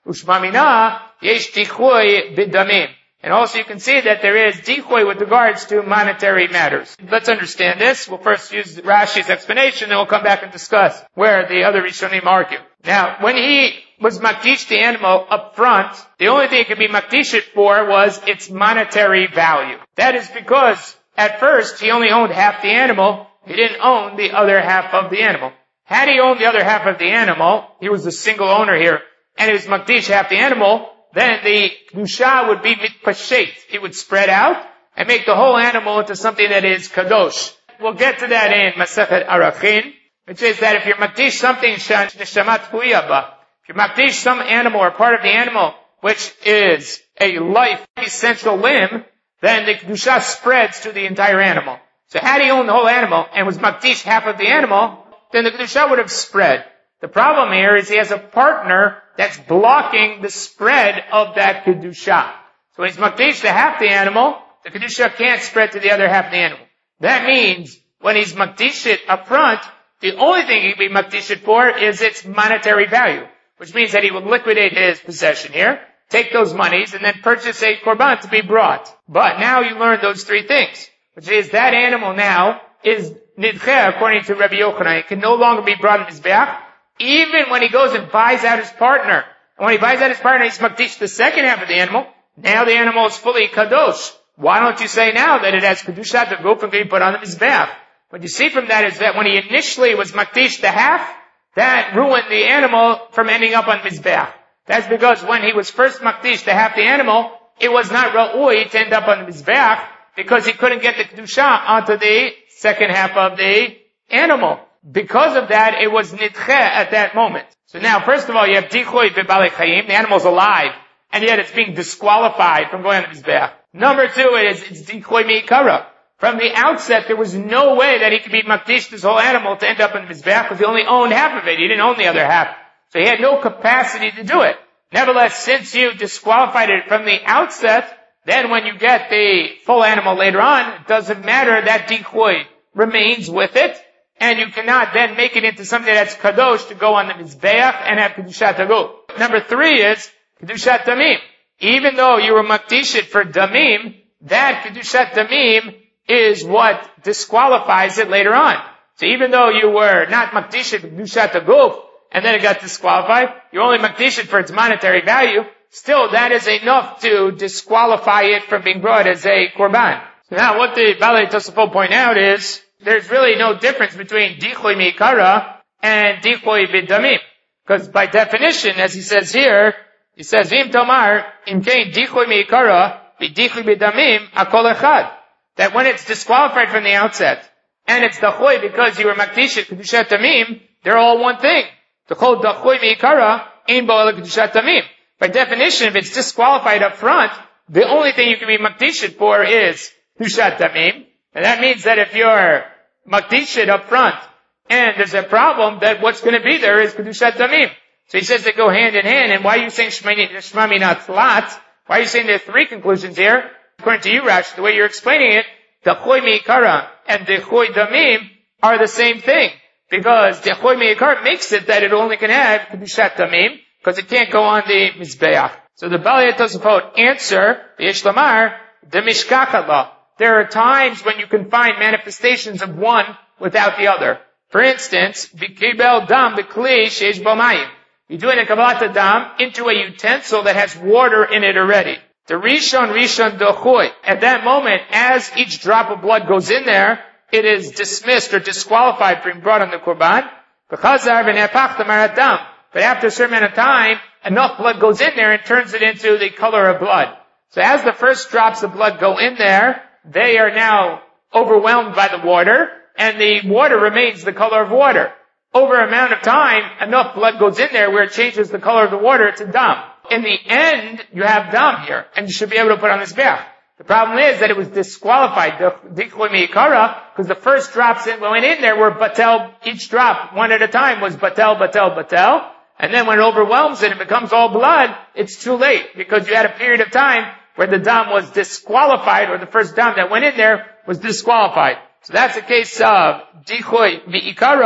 Ushmamina yesh dichui bidamim. And also you can see that there is dichui with regards to monetary matters. Let's understand this. We'll first use Rashi's explanation, then we'll come back and discuss where the other Rishonim argue. Now, when he was makdish the animal up front, the only thing it could be makdish for was its monetary value. That is because at first he only owned half the animal, he didn't own the other half of the animal. Had he owned the other half of the animal, he was the single owner here, and he was makdish half the animal, then the kedusha would be mitpashet. It would spread out and make the whole animal into something that is kadosh. We'll get to that in Masechet Arachin, which is that if you're makdish something neshamat huyaba, if you're makdish some animal or part of the animal which is a life essential limb, then the kedusha spreads to the entire animal. So had he owned the whole animal and was makdish half of the animal, then the kedusha would have spread. The problem here is he has a partner that's blocking the spread of that kedusha. So when he's makdish to half the animal, the kedusha can't spread to the other half of the animal. That means when he's makdish it up front, the only thing he can be makdish it for is its monetary value, which means that he will liquidate his possession here, take those monies, and then purchase a korban to be brought. But now you learn those three things, which is that animal now is nidcheh according to Rabbi Yochanan. It can no longer be brought in mizbeach, even when he goes and buys out his partner. And when he buys out his partner, he's makdish the second half of the animal. Now the animal is fully kadosh. Why don't you say now that it has kedusha to go and be put on the mizbeach? What you see from that is that when he initially was makdish the half, that ruined the animal from ending up on mizbeach. That's because when he was first makdish the half the animal, it was not ra'ui to end up on the mizbeach because he couldn't get the kedusha onto the second half of the animal. Because of that, it was nidcheh at that moment. So now, first of all, you have dichui b'balei chayim, the animal's alive, and yet it's being disqualified from going on the mizbeach. Number two is, it's dichui mi'ikara. From the outset, there was no way that he could be makdish this whole animal to end up in the mizbeach because he only owned half of it. He didn't own the other half. So he had no capacity to do it. Nevertheless, since you disqualified it from the outset, then when you get the full animal later on, it doesn't matter, that dichui remains with it. And you cannot then make it into something that's kadosh to go on the mizbeach and have kedushat tagu. Number three is kedushat damim. Even though you were makdish it for damim, that kedushat damim is what disqualifies it later on. So even though you were not makdish it for kedushat tagu, and then it got disqualified, you're only makdish it for its monetary value, still that is enough to disqualify it from being brought as a korban. So now what the Balei Tosafot point out is, there's really no difference between dichui mi'ikara and dichui b'damim. Because by definition, as he says here, he says, Vim tomar, im kein dichui mi'ikara, v'dichui b'damim, akol echad. That when it's disqualified from the outset, and it's dachui because you were makdish it kedushat damim, they're all one thing. The chol dachui mi'ikara, ein bo ela kedushat damim. By definition, if it's disqualified up front, the only thing you can be makdish it for is kedushat damim. And that means that if you're makdish it up front, and there's a problem, that what's going to be there is kedushat damim. So he says they go hand in hand, and why are you saying shmami not tlat? Why are you saying there are three conclusions here? According to you, Rash, the way you're explaining it, the choy mi'ikara and the choy damim are the same thing. Because the choy mi'ikara makes it that it only can have kedushat damim, because it can't go on the mizbeach. So the Balei Tosafot answer, the Ishlamar, the mishkachala. There are times when you can find manifestations of one without the other. For instance, v'kibel dam b'kli sheish bo mayim. You're doing a kabbalat dam into a utensil that has water in it already. The rishon rishon dochui. At that moment, as each drop of blood goes in there, it is dismissed or disqualified from being brought on the korban. B'chazar v'nepach tamarat dam. But after a certain amount of time, enough blood goes in there and turns it into the color of blood. So as the first drops of blood go in there, they are now overwhelmed by the water, and the water remains the color of water. Over an amount of time, enough blood goes in there where it changes the color of the water to dam. In the end, you have dam here, and you should be able to put on this mizbeach. The problem is that it was disqualified, dichui mi'ikara, because the first drops in, went in there were batel, each drop, one at a time, was batel, batel, batel, and then when it overwhelms it and becomes all blood, it's too late, because you had a period of time where the dam was disqualified, or the first dam that went in there was disqualified. So that's a case of dichui mi'ikara,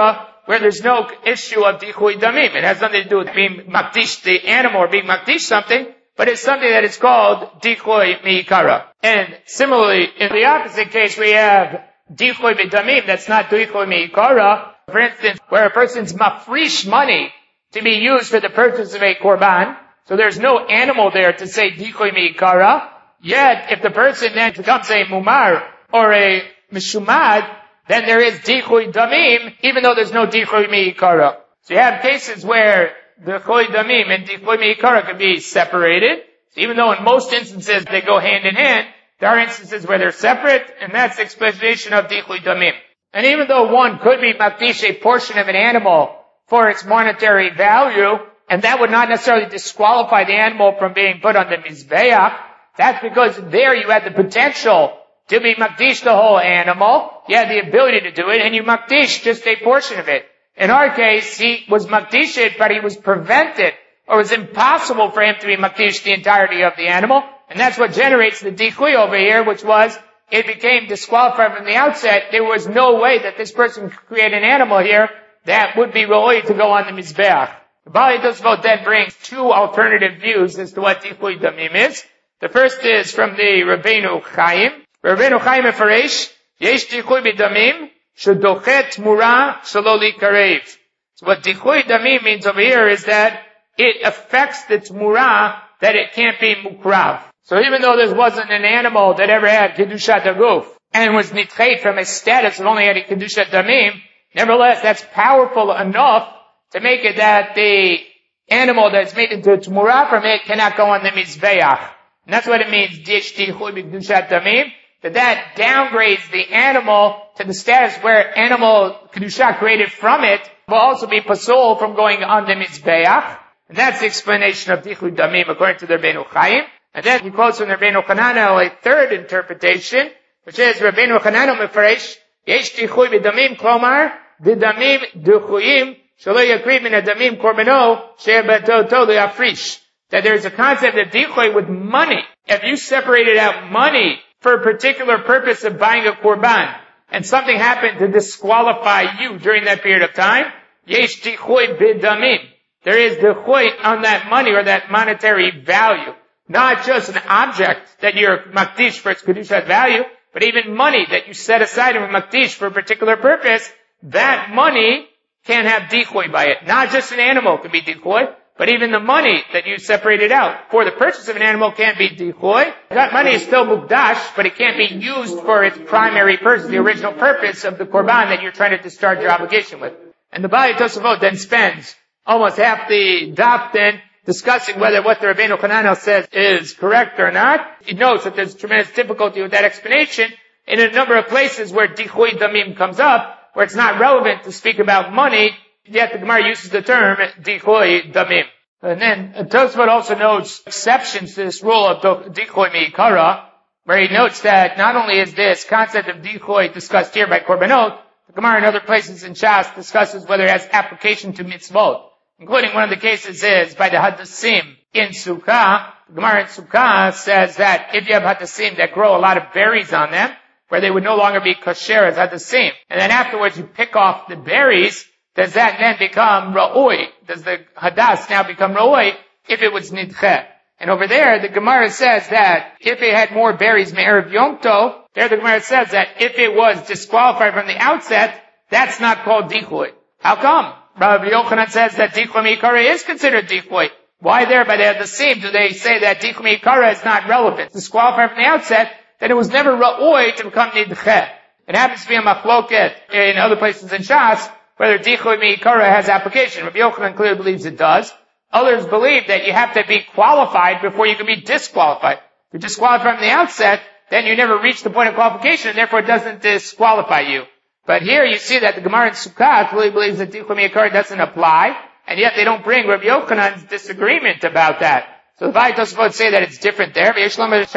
where there's no issue of dichui damim. It has nothing to do with being makdish the animal or being makdish something, but it's something that is called dichui mi'ikara. And similarly, in the opposite case, we have dichui b'damim that's not dichui mi'ikara. For instance, where a person's mafrish money to be used for the purchase of a korban, so there's no animal there to say dichui mi'ikara. Yet, if the person then becomes a mumar or a mishumad, then there is dichui damim, even though there's no dichui mi'ikara. So you have cases where the dichui damim and dichui mi'ikara can be separated. So even though in most instances they go hand in hand, there are instances where they're separate, and that's the explanation of dichui damim. And even though one could be makdish a portion of an animal for its monetary value, and that would not necessarily disqualify the animal from being put on the mizbeach, that's because there you had the potential to be makdish the whole animal. You had the ability to do it, and you makdish just a portion of it. In our case, he was makdish it, but he was prevented, or it was impossible for him to be makdish the entirety of the animal. And that's what generates the dichui over here, which was, it became disqualified from the outset. There was no way that this person could create an animal here that would be roi to go on the mizbeach. The Bali Tosfot then brings two alternative views as to what dichui damim is. The first is from the Rabbeinu Chaim. Rabbeinu Chaim Efaresh, Yesh dichui b'damim, shedochet mura shelo likarev. So what dichui damim means over here is that it affects the tmura that it can't be mukrav. So even though there wasn't an animal that ever had kedushat aguf and was nitchet from a status that only had a kedushat damim, nevertheless that's powerful enough to make it that the animal that's made into a tmura from it cannot go on the mizbeach. And that's what it means, dish dichui b'kedushat damim, that that downgrades the animal to the status where animal kedusha created from it will also be pasul from going on the mizbeach. And that's the explanation of dichui damim according to the Rabbeinu Chaim. And then he quotes from the Rabbeinu Hananel a third interpretation, which is Rabbeinu Hananel mefaresh, yesh dichui b'damim klomar, b'damim duchuyim, shelo yakriv min adamim korbano, she'ebato to le'afrish. That there's a concept of dichui with money. If you separated out money for a particular purpose of buying a korban, and something happened to disqualify you during that period of time, yesh dichui b'damim. There is dichui on that money or that monetary value. Not just an object that you're makdish for its kedushat value, but even money that you set aside and makdish for a particular purpose, that money can have dichui by it. Not just an animal can be dichui, but even the money that you separated out for the purchase of an animal can be dichui. That money is still mukdash, but it can't be used for its primary purpose, the original purpose of the korban that you're trying to discharge your obligation with. And the Bali Tosafot then spends almost half the daf then discussing whether what the Rabbeinu Hananel says is correct or not. He notes that there's tremendous difficulty with that explanation in a number of places where dichui damim comes up, where it's not relevant to speak about money, yet the Gemara uses the term dichui damim. And then Tosfot also notes exceptions to this rule of dichui mi'ikara, where he notes that not only is this concept of dichui discussed here by korbanot, the Gemara in other places in Shas discusses whether it has application to mitzvot. Including one of the cases is by the hadassim in Sukkah. The Gemara in Sukkah says that if you have hadassim that grow a lot of berries on them, where they would no longer be kosher as hadassim, and then afterwards you pick off the berries, does that then become ra'oi? Does the hadas now become ra'oi if it was nidche? And over there, the Gemara says that if it had more berries me'erev Yom Tov, there the Gemara says that if it was disqualified from the outset, that's not called dichui. How come? Rabbi Yochanan says that dichui mi'ikara is considered dichui. Why there by the same do they say that dichui mi'ikara is not relevant? Disqualified from the outset, then it was never ra'oi to become nidche. It happens to be a machloket in other places in Shas, whether dichui mi'ikara has application. Rabbi Yochanan clearly believes it does. Others believe that you have to be qualified before you can be disqualified. If you're disqualified from the outset, then you never reach the point of qualification, and therefore it doesn't disqualify you. But here you see that the Gemara in Sukkah clearly believes that dichui mi'ikara doesn't apply, and yet they don't bring Rabbi Yochanan's disagreement about that. So the Bali Tosafot say that it's different there. You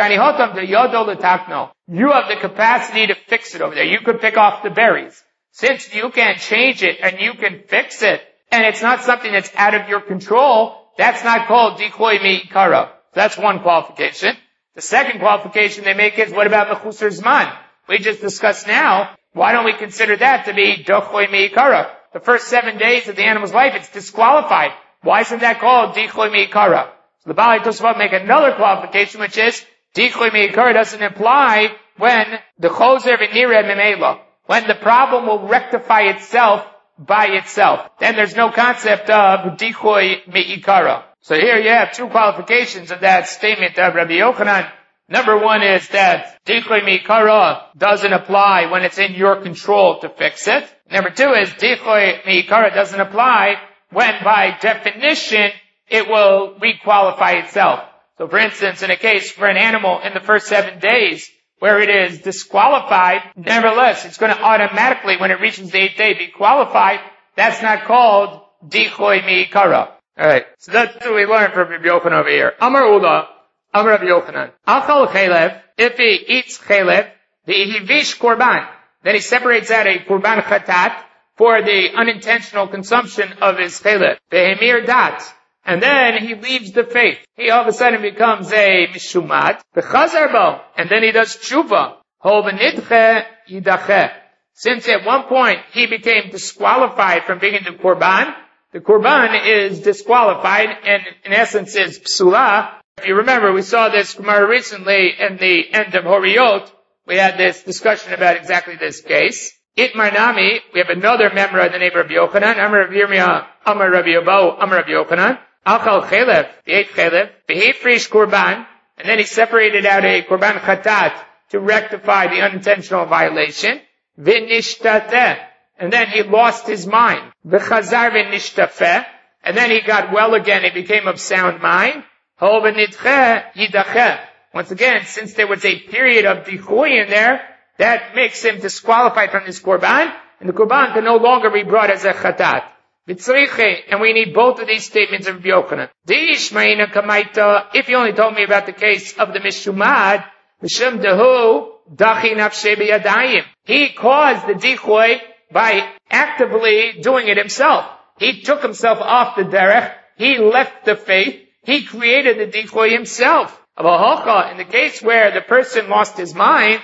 have the capacity to fix it over there. You could pick off the berries. Since you can change it and you can fix it, and it's not something that's out of your control, that's not called dichui mi'ikara. That's one qualification. The second qualification they make is, what about mechusar zman? We just discussed now. Why don't we consider that to be dichui mi'ikara? the first seven days of the animal's life, it's disqualified. Why isn't that called Dichloi Me'ikara? So the Baalei Tosafot make another qualification, which is Dichloi Me'ikara doesn't apply when the Choser v'nireh memela, when the problem will rectify itself by itself. Then there's no concept of Dichloi Me'ikara. So here you have two qualifications of that statement of Rabbi Yochanan. Number one is that Dichloi Me'ikara doesn't apply when it's in your control to fix it. Number two is Dichloi Me'ikara doesn't apply when by definition it will requalify itself. So for instance, in a case for an animal in the first seven days where it is disqualified, nevertheless it's going to automatically, when it reaches the eighth day, be qualified. That's not called Dichloi Me'ikara. Alright, so that's what we learned from Rabbi Yochanan over here. Amar Ula, Amar Rabbi Yochanan. Achal chelev, if he eats chelev, the hivish korban, then he separates out a korban chatat for the unintentional consumption of his chelev. Behemir dat, and then he leaves the faith. He all of a sudden becomes a mishumad. Bechazar bo, and then he does tshuva. Ho v'nidche yidache. Since at one point he became disqualified from being the korban, the korban is disqualified and in essence is psula. If you remember, we saw this Gemara recently in the end of Horiyot. We had this discussion about exactly this case. Itmar Nami, we have another member of the name of Rabbi Yochanan, Amar Rabbi Yirmiyah, Amar Rabbi Yabo, Amar Rabbi Yochanan, Achal chelev, he ate chelev, v'hifrish korban, and then he separated out a korban chatat to rectify the unintentional violation, v'nishtateh, and then he lost his mind, v'chazar v'nishtafeh, and then he got well again, he became of sound mind, ho v'nidcheh yidacheh. Once again, since there was a period of dichui in there, that makes him disqualified from this korban, and the korban can no longer be brought as a chatat. And we need both of these statements of Rabbi Yochanan. If you only told me about the case of the Mishumad, he caused the dichui by actively doing it himself. He took himself off the derech, he left the faith, he created the dichui himself. In the case where the person lost his mind,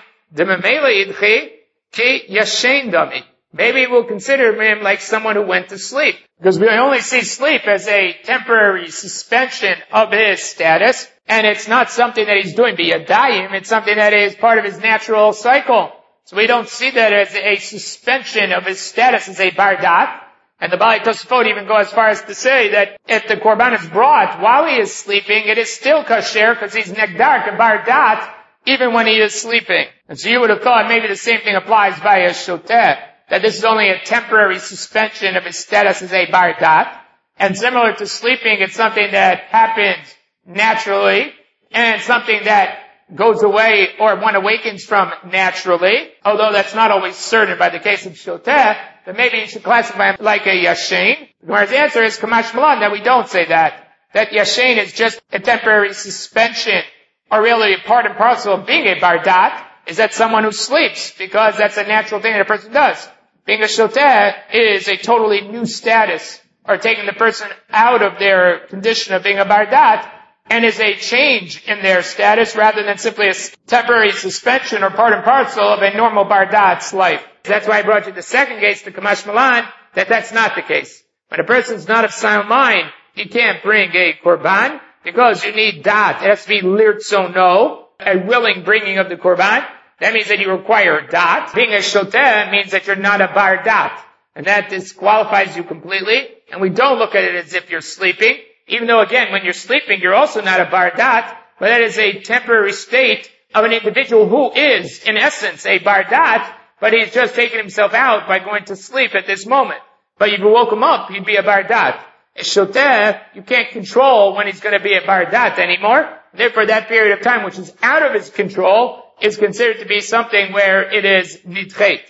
maybe we'll consider him like someone who went to sleep. Because we only see sleep as a temporary suspension of his status, and it's not something that he's doing biyadayim, it's something that is part of his natural cycle. So we don't see that as a suspension of his status as a bardat. And the Baalei Tosafot even go as far as to say that if the korban is brought while he is sleeping, it is still kasher because he's negdar to bardat even when he is sleeping. And so you would have thought maybe the same thing applies by a shoteh, that this is only a temporary suspension of his status as a bardat. And similar to sleeping, it's something that happens naturally and something that goes away or one awakens from naturally, although that's not always certain by the case of shoteh, then maybe you should classify him like a yashin. Whereas the answer is kamash malan, that we don't say that. That yashin is just a temporary suspension, or really a part and parcel of being a bardat, is that someone who sleeps, because that's a natural thing that a person does. Being a shoteh is a totally new status, or taking the person out of their condition of being a bardat, and is a change in their status rather than simply a temporary suspension or part and parcel of a normal bardat's life. That's why I brought you the second case, the Kamash Malan, that that's not the case. When a person's not of sound mind, you can't bring a korban, because you need dat. It has to be lirtzono, a willing bringing of the korban. That means that you require dat. Being a shoteh means that you're not a bardat. And that disqualifies you completely. And we don't look at it as if you're sleeping. Even though, again, when you're sleeping, you're also not a bardat, but that is a temporary state of an individual who is, in essence, a bardat, but he's just taken himself out by going to sleep at this moment. But if you woke him up, he'd be a bardat. A shoteh, you can't control when he's going to be a bardat anymore. Therefore, that period of time, which is out of his control, is considered to be something where it is nidchet.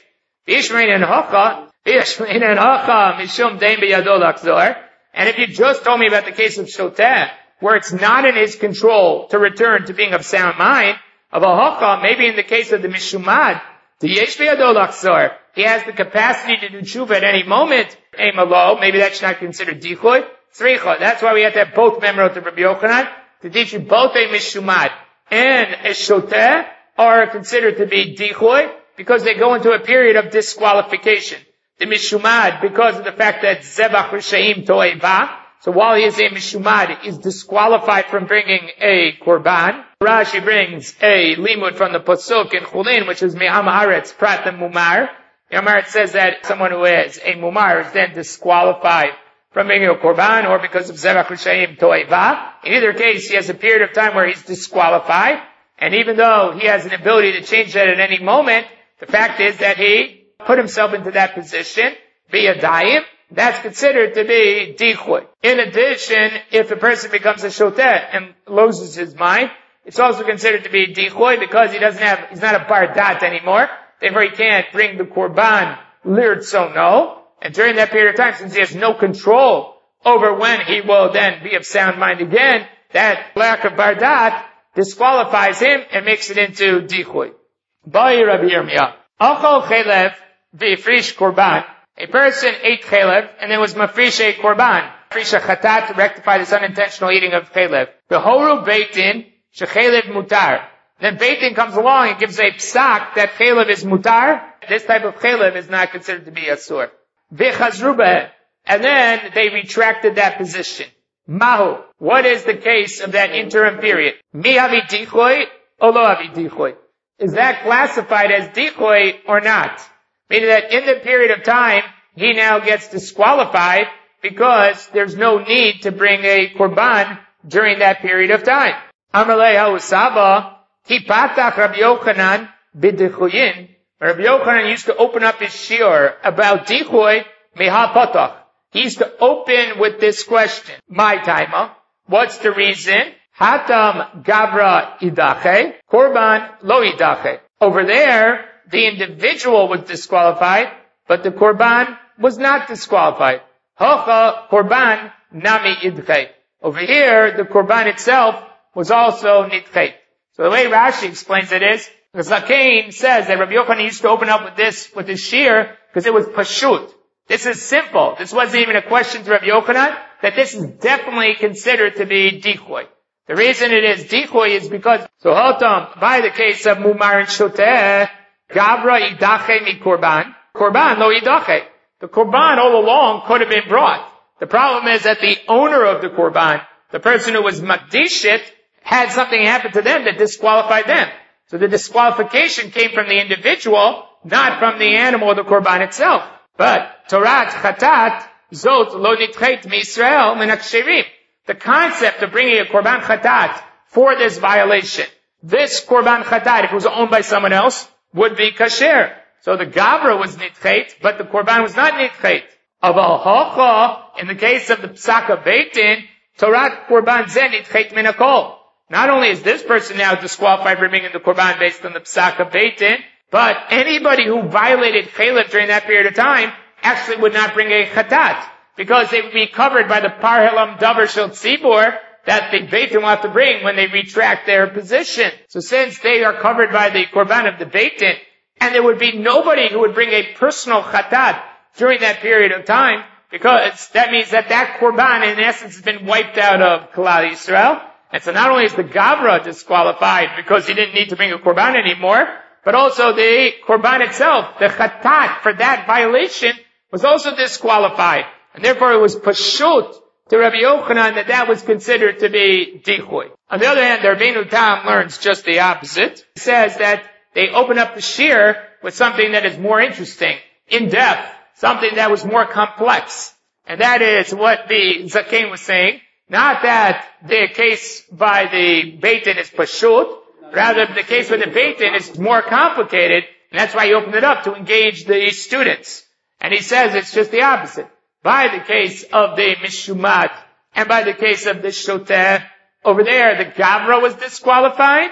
And if you just told me about the case of shoteh, where it's not in his control to return to being of sound mind, of a hocha, maybe in the case of the mishumad, he has the capacity to do tshuva at any moment, maybe that's not considered dichoy. That's why we have to have both memorot of Rabbi Yochanan, to teach you both a mishumad and a shoteh are considered to be dichoy, because they go into a period of disqualification. the mishumad because of the fact that zebach rishaim to'eva. So while he is a mishumad, is disqualified from bringing a korban. Rashi brings a limud from the pasuk in Chulin, which is me'am haaretz prat mumar. Yamar says that someone who is a mumar is then disqualified from bringing a korban, or because of zebach rishaim to'eva. In either case, he has a period of time where he's disqualified, and even though he has an ability to change that at any moment, the fact is that he put himself into that position, be a daim. That's considered to be dichui. In addition, if a person becomes a shoteh and loses his mind, it's also considered to be dichui because he doesn't have, he's not a bar dat anymore. Therefore, he can't bring the korban lirtzono. And during that period of time, since he has no control over when he will then be of sound mind again, that lack of bar dat disqualifies him and makes it into dichui. Bai Rabbi Yirmiyah. Achol chelev v'ifrish korban. A person ate chelev and then was mafrish a korban. Mafrish a chatat to rectify this unintentional eating of chelev. Behoru beitin shechelev mutar. Then beitin comes along and gives a psak that chelev is mutar. This type of chelev is not considered to be asur. V'chazru beh. And then they retracted that position. Mahu. What is the case of that interim period? Mi havi dichui or lo havi dichui? Is that classified as dichui or not? Meaning that in the period of time, he now gets disqualified because there's no need to bring a korban during that period of time. Amalei ha'usaba, ki patach Rabbi Yochanan b'dichuyin. Rabbi Yochanan used to open up his shiur about dichui meha patach. He used to open with this question. My taima. What's the reason? Hatam gavra idache, korban lo idache. Over there, the individual was disqualified, but the korban was not disqualified. Hocha korban nami idche. Over here, the korban itself was also nidche. So the way Rashi explains it is, the Zakein says that Rabbi Yochanan used to open up with this, with his shiur, because it was pashut. This is simple. This wasn't even a question to Rabbi Yochanan, that this is definitely considered to be dichui. The reason it is dichui is because, so Hotam, by the case of Mumar and Shoteh, Gavra idache mi korban, korban lo idache. The korban all along could have been brought. The problem is that the owner of the korban, the person who was makdishit, had something happen to them that disqualified them. So the disqualification came from the individual, not from the animal or the korban itself. But Torat chatat zot lo nitchet mi Yisrael min haksherim. The concept of bringing a korban chatat for this violation, this korban chatat, if it was owned by someone else, would be kasher. So the gavra was nitchet, but the korban was not nitchet. Aval hocha, in the case of the psaka beitin, Torat korban zen nitchet min hakol. Not only is this person now disqualified from bringing the korban based on the psaka beitin, but anybody who violated chelev during that period of time actually would not bring a chatat, because they would be covered by the parhelam davar shel tzibur that the beitin will have to bring when they retract their position. So since they are covered by the korban of the beitin, and there would be nobody who would bring a personal chatat during that period of time, because that means that that korban in essence has been wiped out of Klal Yisrael. And so not only is the gavra disqualified because he didn't need to bring a korban anymore, but also the korban itself, the chatat for that violation, was also disqualified. And therefore it was pashut to Rabbi Yochanan that that was considered to be dichui. On the other hand, the Rabbeinu Tam learns just the opposite. He says that they open up the shiur with something that is more interesting, in depth, something that was more complex. And that is what the Zakein was saying. Not that the case by the beitin is pashut, rather the case with the beitin is more complicated, and that's why he opened it up to engage the students. And he says it's just the opposite. By the case of the mishumat, and by the case of the shoteh, over there the gavra was disqualified,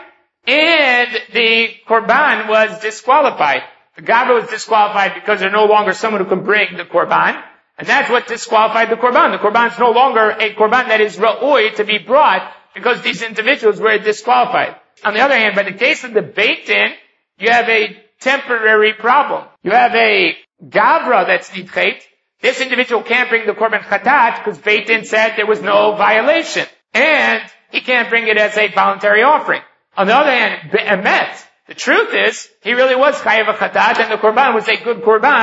and the korban was disqualified. The gavra was disqualified because there's no longer someone who can bring the korban, and that's what disqualified the korban. The korban is no longer a korban that is ra'ui to be brought because these individuals were disqualified. On the other hand, by the case of the beitin, you have a temporary problem. You have a gavra that's nidchet. This individual can't bring the korban chatat because beitin said there was no violation. And he can't bring it as a voluntary offering. On the other hand, be'emet, the truth is, he really was chayav a chatat and the korban was a good korban,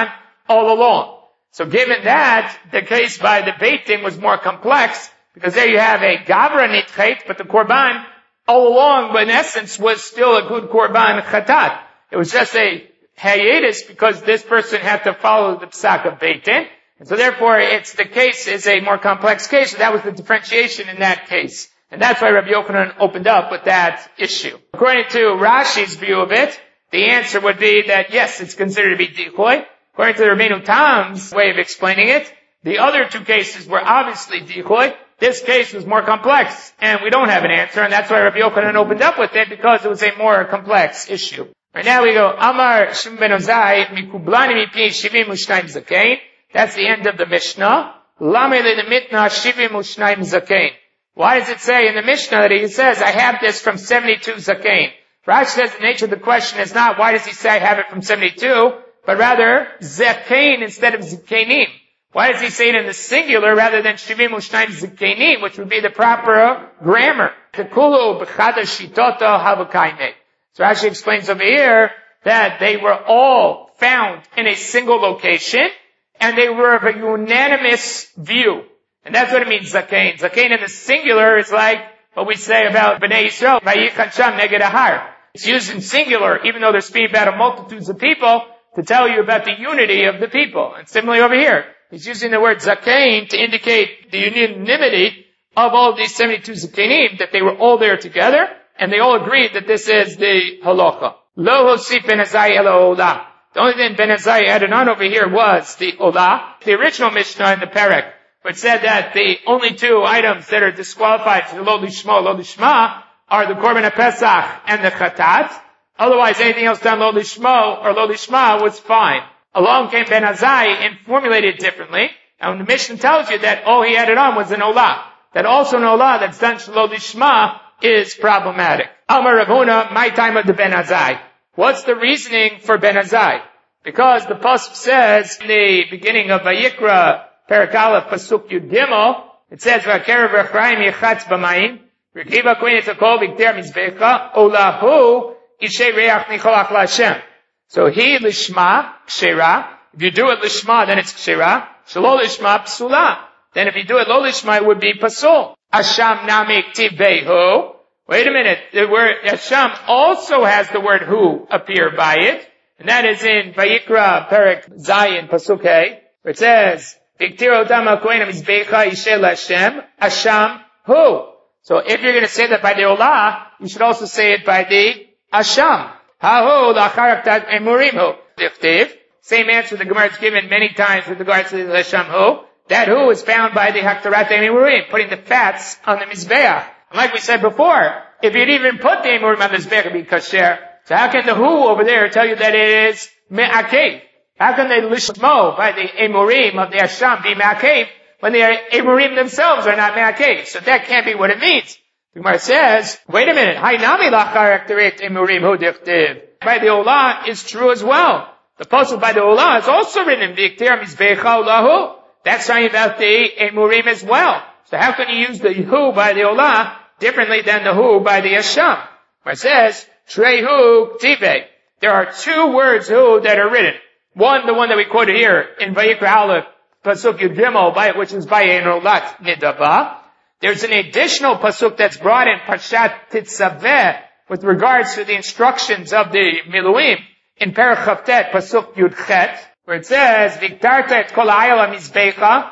all along. So given that, the case by the Beit Din was more complex, because there you have a Gavra Nitchet, but the Korban all along, but in essence, was still a good Korban Chatat. It was just a hiatus because this person had to follow the Psak of Beit Din. And so therefore, it's, the case is a more complex case. So that was the differentiation in that case. And that's why Rabbi Yochanan opened up with that issue. According to Rashi's view of it, the answer would be that yes, it's considered to be decoy. According to the Rabbeinu Tam's way of explaining it, the other two cases were obviously decoy. This case was more complex, and we don't have an answer, and that's why Rabbi Yochanan opened up with it, because it was a more complex issue. Right now we go, Amar Shimon ben Ozai, Mikublani mipi shivim u'shnayim zakein. That's the end of the Mishnah. Lame le mitna shivim u'shnayim zakein. Why does it say in the Mishnah that he says, I have this from seventy-two zakein? Rashi says the nature of the question is not, why does he say I have it from seventy-two, but rather, zakein instead of zakeinim. Why does he say it in the singular rather than shivim u'shnayim zakeinim, which would be the proper grammar? Tekulu b'chada shitota havakaime. So Rashi explains over here that they were all found in a single location, and they were of a unanimous view. And that's what it means, zakein. Zakein in the singular is like what we say about Bnei Yisrael, vayichan sham neged ahar. It's used in singular, even though they're speaking about a multitudes of people, to tell you about the unity of the people. And similarly over here, he's using the word zakein to indicate the unanimity of all of these seventy-two zakeinim, that they were all there together, and they all agreed that this is the halacha. Lo hosif ben Azai elo olah. The only thing Ben Azai added on over here was the olah. The original Mishnah in the Perek, which said that the only two items that are disqualified for the lo lishma, lo lishma, are the Korban HaPesach and the Chatat. Otherwise, anything else done lo lishma or lo lishma was fine. Along came Ben Azai and formulated it differently. And the Mishnah tells you that all he added on was an olah. That also an olah that's done lo lishma is problematic. Amar Rav Huna, my time of the Ben Azai. What's the reasoning for Ben Azai? Because the pasuk says in the beginning of Vayikra, Perek Aleph, pasuk Yud Gimel, it says V'akerev Rechraim Yechatz B'mayim, Rekiva Kohen Yitzakol V'ikter Mizbecha, Olahu Ishay Reach Nicholach LaHashem. So he lishma kshera. If you do it lishma, then it's kshera. Shelo lishma psula. Then if you do it lo lishma, it would be pasul. Asham nami ktiv behu. Wait a minute. The word Asham also has the word who appear by it, and that is in Vayikra Perek Zayin pasuk Hey, where it says Viktir Otam HaKohen Mizbecha Yishel Hashem Asham who. So if you're going to say that by the olah, you should also say it by the Asham. Ha-hu la'charaktat emurimhu. Dichtiv. Same answer the Gemara has given many times with regards to the Asham hu. That who is found by the haktarat emurim, putting the fats on the mizbeach. And like we said before, if you'd even put the emurim on the mizbeach, it'd be kasher. So how can the who over there tell you that it is me'akev? How can the lishmo by the emurim of the Asham be me'akev when the emurim themselves are not me'akev? So that can't be what it means. The Gemara says, wait a minute, Hainami la'charaktaret emurim hu dichtiv. By the olah is true as well. The pasuk by the olah is also written, V'ikter mizbecha olahu. That's talking about the emurim as well. So how can you use the who by the olah differently than the who by the Asham? Where it says, Trehu ktive. There are two words who that are written. One, the one that we quoted here in Vayikra Aleph, pasuk Yud Gimel, by which is by an olat nidava. There's an additional pasuk that's brought in Parshat Tetzaveh with regards to the instructions of the Miluim in Perek Chavtet, pasuk Yud Chet, where it says, Viktarta et kol ha'ayel ha'mizbecha,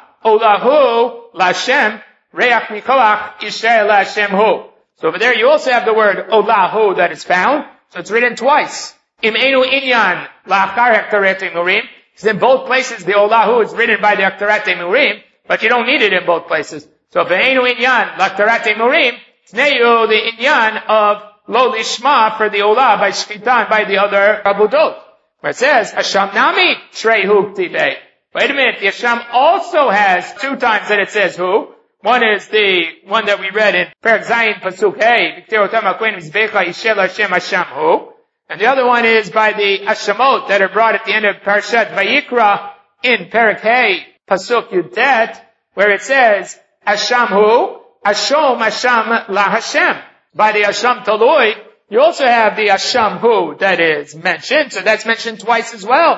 olahu la'Hashem, reach nikolach isher la'Hashem hu. So over there you also have the word olahu that is found. So it's written twice. Im enu inyan la'achar haktaret emurim. Because in both places the olahu is written by the haktaret emurim, but you don't need it in both places. So ve'enu inyan la'achtaret emurim, tneyu the inyan of lo lishma for the olah by shchitan by the other abudot. Where it says, Asham nami trehu ktivei. Wait a minute, the Asham also has two times that it says who. One is the one that we read in Perek Zayin pasuk Hey, Vikter Otam HaKohen Mizbecha Yishel Hashem Asham hu. And the other one is by the Ashamot that are brought at the end of Parshat Vayikra in Perek Hey, pasuk Yud Tet, where it says, Asham hu, Ashom Asham la Hashem. By the Asham Taloi, you also have the Asham hu that is mentioned, so that's mentioned twice as well.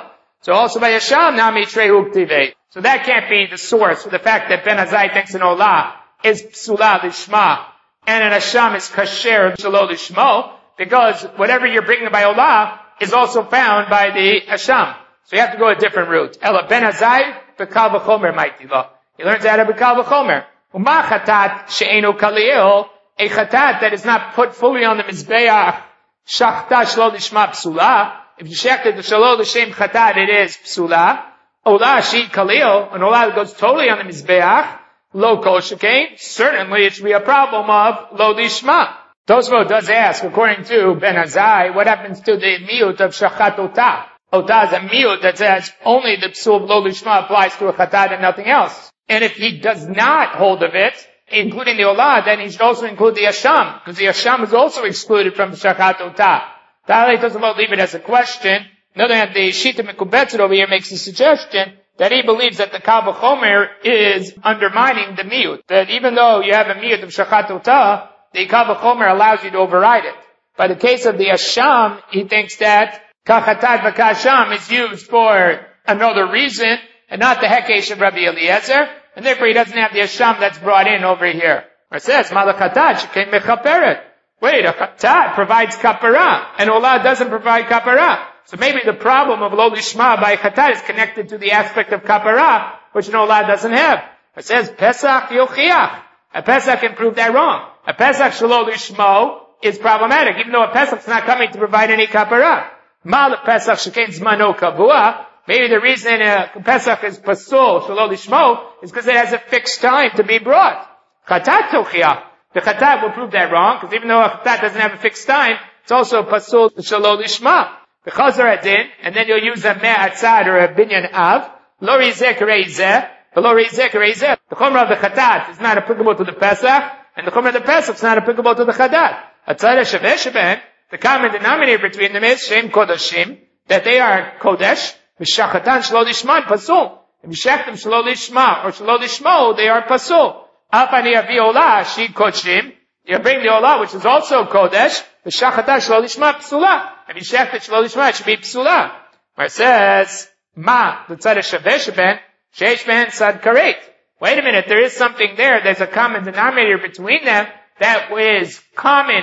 So also by Asham, Nami Trei Uktive. So that can't be the source for the fact that Ben Azai thinks an Olah is Psula Lishma, and an Asham is Kasher Shalo Lishmo, because whatever you're bringing by Olah is also found by the Asham. So you have to go a different route. Ela Ben Azai, Bekal V'chomer Maitiva. He learns out of Bekal V'chomer. Uma Chatat She'enu Kalil, a Chatat that is not put fully on the Mizbeach, Shachta Shlo Lishma Psula. If you check it, the Shalo L'Shem Chatat, it is Psula. Olah Shi Kalil, an Olah that goes totally on the Mizbeach, Lo Kol Shekain, certainly it should be a problem of Lo Lishma. Tosfot does ask, according to Ben Azai, what happens to the miut of Shachat Otah? Otah is a miut that says only the Psul of Lo Lishma applies to a Chatat and nothing else. And if he does not hold of it, including the Olah, then he should also include the Asham, because the Asham is also excluded from Shachat Otah. Ta'alei Tosfot leave it as a question. On the other hand, the Shita Mekubetzet over here makes a suggestion that he believes that the Kal V'chomer is undermining the miut. That even though you have a miut of Shachat Otah, the Kal V'chomer allows you to override it. By the case of the Asham, he thinks that Kachatat V'Kasham is used for another reason, and not the Hekesh of Rabbi Eliezer, and therefore he doesn't have the Asham that's brought in over here. It says, Malachatat Shekein Mechaperet. Wait, a Chatat provides Kapara, and Olah doesn't provide Kapara. So maybe the problem of Lo Lishma by Chatat is connected to the aspect of Kapara, which an Olah doesn't have. It says, Pesach Yochiach. A Pesach can prove that wrong. A Pesach Shelo Lishmo is problematic, even though a Pesach's not coming to provide any Kapara. Mal Pesach Shekein Zmano Kavua. Maybe the reason a Pesach is Pasul Shelo Lishmo is because it has a fixed time to be brought. Chatat Yochiach. The Chatat will prove that wrong, because even though a Chatat doesn't have a fixed time, it's also Pasul Shelo Lishma. The Chazar Adin, and then you'll use a Me'atzad or a Binyan Av, Lo Rizeh Reizeh, the Lo Rizeh Reizeh. The Chomer of the Chatat is not applicable to the Pesach, and the Chomer of the Pesach is not applicable to the Chatat. Atzad Shaveh Sheben, the common denominator between them is Shem Kodashim, that they are Kodesh, V'shachatan Shelo Lishma and Pasul. If you shach them Shelo Lishma or Shelo Lishmo, they are Pasul. Afani Avi Olah, Shi Kodshim, you bring the Olah, which is also Kodesh, V'shachatan Shelo Lishma Psula. If you shach the Shelo Lishma, it should be Psula. Where it says, Ma, the tzad Shaveh Sheben, Sheish Ben Sad Karet. Wait a minute, there is something there, there's a common denominator between them that is common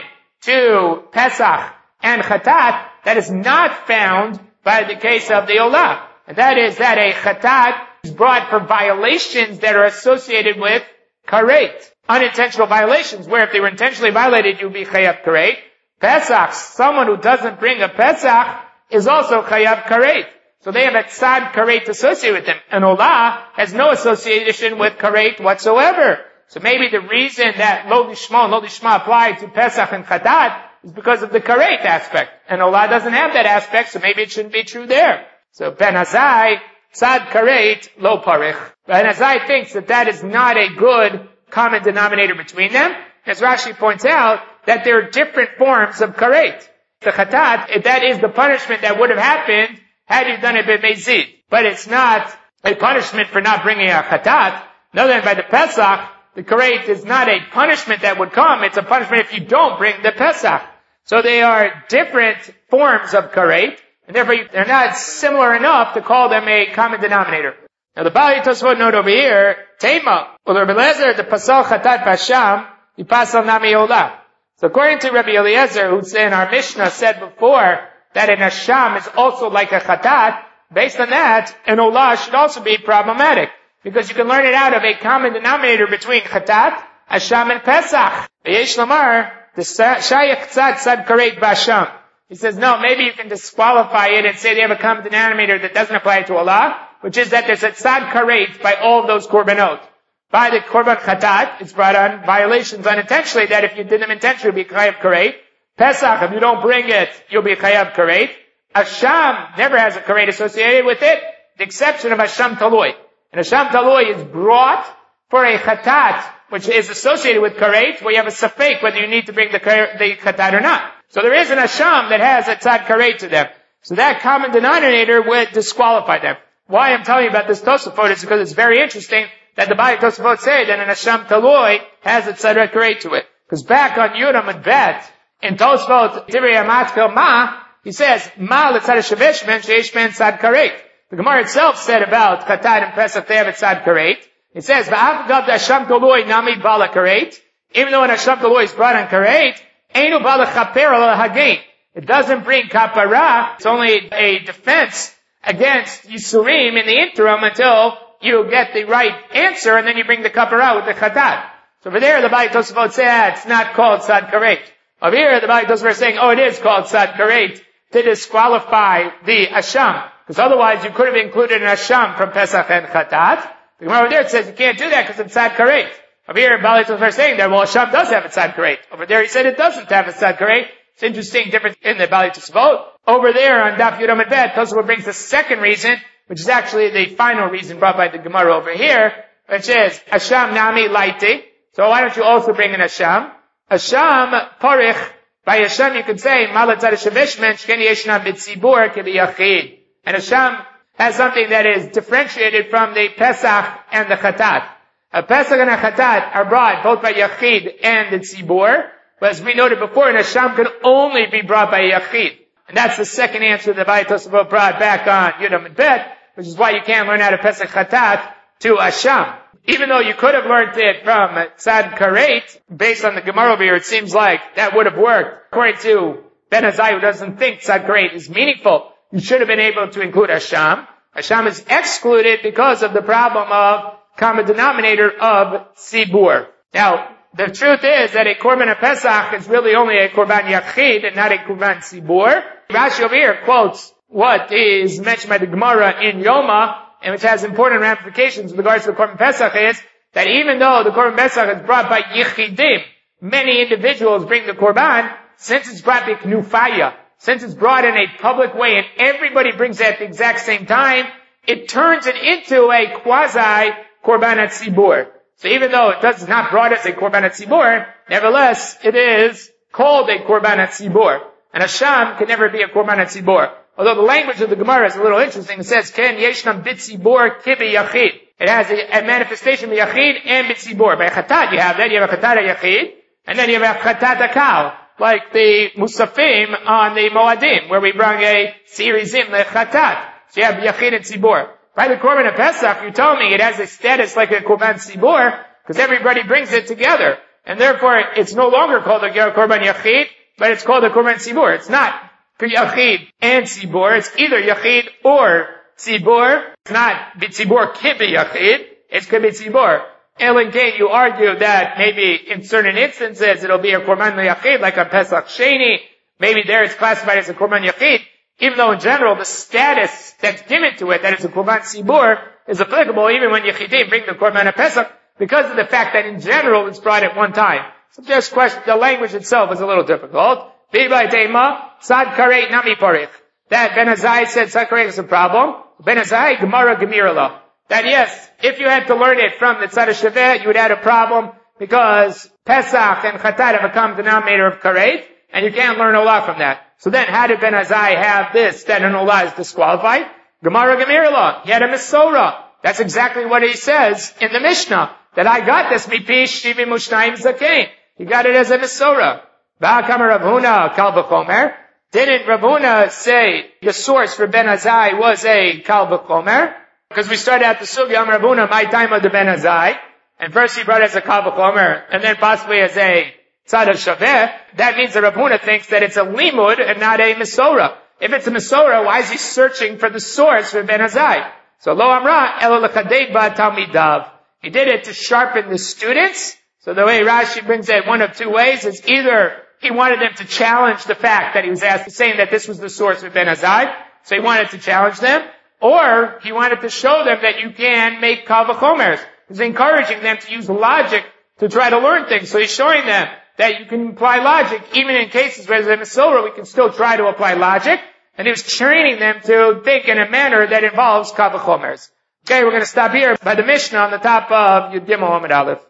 to Pesach and Chatat that is not found by the case of the Olah. And that is that a Chatat is brought for violations that are associated with Karet. Unintentional violations, where if they were intentionally violated, you would be Chayav Karet. Pesach, someone who doesn't bring a Pesach, is also Chayav Karet. So they have a Tzad Karet associated with them. And Olah has no association with Karet whatsoever. So maybe the reason that Lo Lishma and Lo Lishma apply to Pesach and Chatat is because of the Karet aspect. And Olah doesn't have that aspect, so maybe it shouldn't be true there. So Ben Azai, Tzad Karet, Lo Parich. Ben Azai thinks that that is not a good common denominator between them. As Rashi points out, that there are different forms of Karet. The Chatat, that is the punishment that would have happened had you done it b'mezid. But it's not a punishment for not bringing a Chatat. No, then by the Pesach, the Karet is not a punishment that would come, it's a punishment if you don't bring the Pesach. So they are different forms of Karet, and therefore they're not similar enough to call them a common denominator. Now the Bali Tosfot note over here, Tema, well, Rabbi Eliezer, the Pasal Chatat Basham, the Pasal Nami Olah. So according to Rabbi Eliezer, who's in our Mishnah said before that an Asham is also like a Chatat, based on that, an Olah should also be problematic. Because you can learn it out of a common denominator between Chatat, Asham, and Pesach. Yesh Lamar, the Shayach Tzad Tzad Karet Basham. He says, no, maybe you can disqualify it and say they have a common denominator that doesn't apply to Olah, which is that there's a Tzad Karet by all of those Korbanot. By the Korban Chatat, it's brought on violations unintentionally that if you did them intentionally, you'll be Chayav Karet. Pesach, if you don't bring it, you'll be Chayav Karet. Asham never has a Karet associated with it, the exception of Asham Taloi. And Asham Taloi is brought for a Chatat, which is associated with Karet, where you have a Safek whether you need to bring the, the Chatat or not. So there is an Asham that has a Tzad Karet to them. So that common denominator would disqualify them. Why I'm telling you about this Tosafot is because it's very interesting that the Bali Tosafot say that an Asham Taloi has a Tzad Karet to it. Because back on Yudam and Bet, in Tosafot, Divrei Amatkal Ma, he says, Ma l'tzad shevesh ben sheish ben tzad karet. The Gemara itself said about Chatat and Pesach, they have a tzad karet. It says, V'af gav Hasham Toloi nami bala karet. Even though when Hasham Toloi is brought on karet, Einu bala chaper ala hagain. It doesn't bring kapara. It's only a defense against Yisurim in the interim until you get the right answer, and then you bring the kapara with the chatat. So over there, the Baalei Tosafot said it's not called tzad karet. Over here, the Baalei Tosafot is saying, oh, it is called tzad karet to disqualify the asham, because otherwise you could have included an asham from Pesach and chatat. The Gemara over there says you can't do that because it's tzad karet. Over here, Baalei Tosafot is saying that, well, asham does have a tzad karet. Over there, he said it doesn't have a tzad karet. It's interesting difference in the Baalei Tosafot. Over there on Daf Yud Amud Bet, Tosafot brings the second reason, which is actually the final reason brought by the Gemara over here, which is asham nami laiti. So why don't you also bring an asham? Asham parich. By asham you could say malatzad shavishman shkeni yeshna bitzibur kebi yachid. And asham has something that is differentiated from the Pesach and the Chatat. A Pesach and a Chatat are brought both by Yachid and the Tzibur, but as we noted before, an asham can only be brought by Yachid. And that's the second answer that Baalei Tosafot brought back on Yud Amud Bet, which is why you can't learn out of Pesach Chatat to asham. Even though you could have learned it from tzad karet, based on the Gemara over here, it seems like that would have worked. According to Ben Azai, who doesn't think tzad karet is meaningful, you should have been able to include asham. Asham is excluded because of the problem of common denominator of tzibur. Now, the truth is that a korban of Pesach is really only a korban yachid and not a korban tzibur. Rashi over here quotes what is mentioned by the Gemara in Yoma, and which has important ramifications with regards to the Korban Pesach, is that even though the Korban Pesach is brought by Yichidim, many individuals bring the Korban, since it's brought by Knufaya, since it's brought in a public way and everybody brings it at the exact same time, it turns it into a quasi Korban Tzibur. So even though it does not brought as a Korban Tzibur, nevertheless, it is called a Korban Tzibur. And a Sham can never be a Korban Tzibur. Although the language of the Gemara is a little interesting. It says, Ken yeshnam bitzibor kibi yachid. It has a, a manifestation of yachid and bitzibor. By chatat you have that. You have a chatat yachid, and then you have a chatat akal, like the musafim on the moadim, where we bring a sirizim lechatat. So you have yachid and tzibor. By the Korban of Pesach, you told me it has a status like a Korban tzibor, because everybody brings it together. And therefore, it's no longer called a Korban yachid, but it's called a Korban tzibor. It's not Yachid and Tzibur. It's either Yachid or Tzibur. It's not Bitzibur Kibi Yachid. It's Kibi Tzibur. Ellen Kane, you argue that maybe in certain instances it'll be a Korban Yachid, like a Pesach Sheni. Maybe there it's classified as a Korban Yachid. Even though in general the status that's given to it, that it's a Korban Tzibur, is applicable even when Yechidim bring the Korban of Pesach, because of the fact that in general it's brought at one time. So just question, the language itself is a little difficult. That Ben Azai said tzad karet is a problem. Ben Azai, Gemara Gemirla. That yes, if you had to learn it from the tzad shaveh, you would have a problem because Pesach and Chatat have a common denominator of karet, and you can't learn Olah from that. So then how did Ben Azai have this, that an Olah is disqualified? Gemara Gemirla. He had a Mesorah. That's exactly what he says in the Mishnah. That I got this, mipish shivim ushnayim zakein. He got it as a Mesorah. Ba'akam Rav Huna kal v'chomer. Didn't Rav Huna say the source for Ben Azai was a kal v'chomer? Because we started out the sugya, Rav Huna, my time of the Ben Azai, and first he brought it as a kal v'chomer, and then possibly as a tzad shaveh. That means that Rav Huna thinks that it's a limud and not a Mesorah. If it's a Mesorah, why is he searching for the source for Ben Azai? So lo amra elo l'chadei ba talmidav. He did it to sharpen the students. So the way Rashi brings it one of two ways is either he wanted them to challenge the fact that he was asked, saying that this was the source of Ben Azai, so he wanted to challenge them, or he wanted to show them that you can make kal v'chomers. He's encouraging them to use logic to try to learn things. So he's showing them that you can apply logic, even in cases where there's a Mesorah, we can still try to apply logic, and he was training them to think in a manner that involves kal v'chomers. Okay, we're going to stop here by the Mishnah on the top of Yud Gimel Amud Aleph.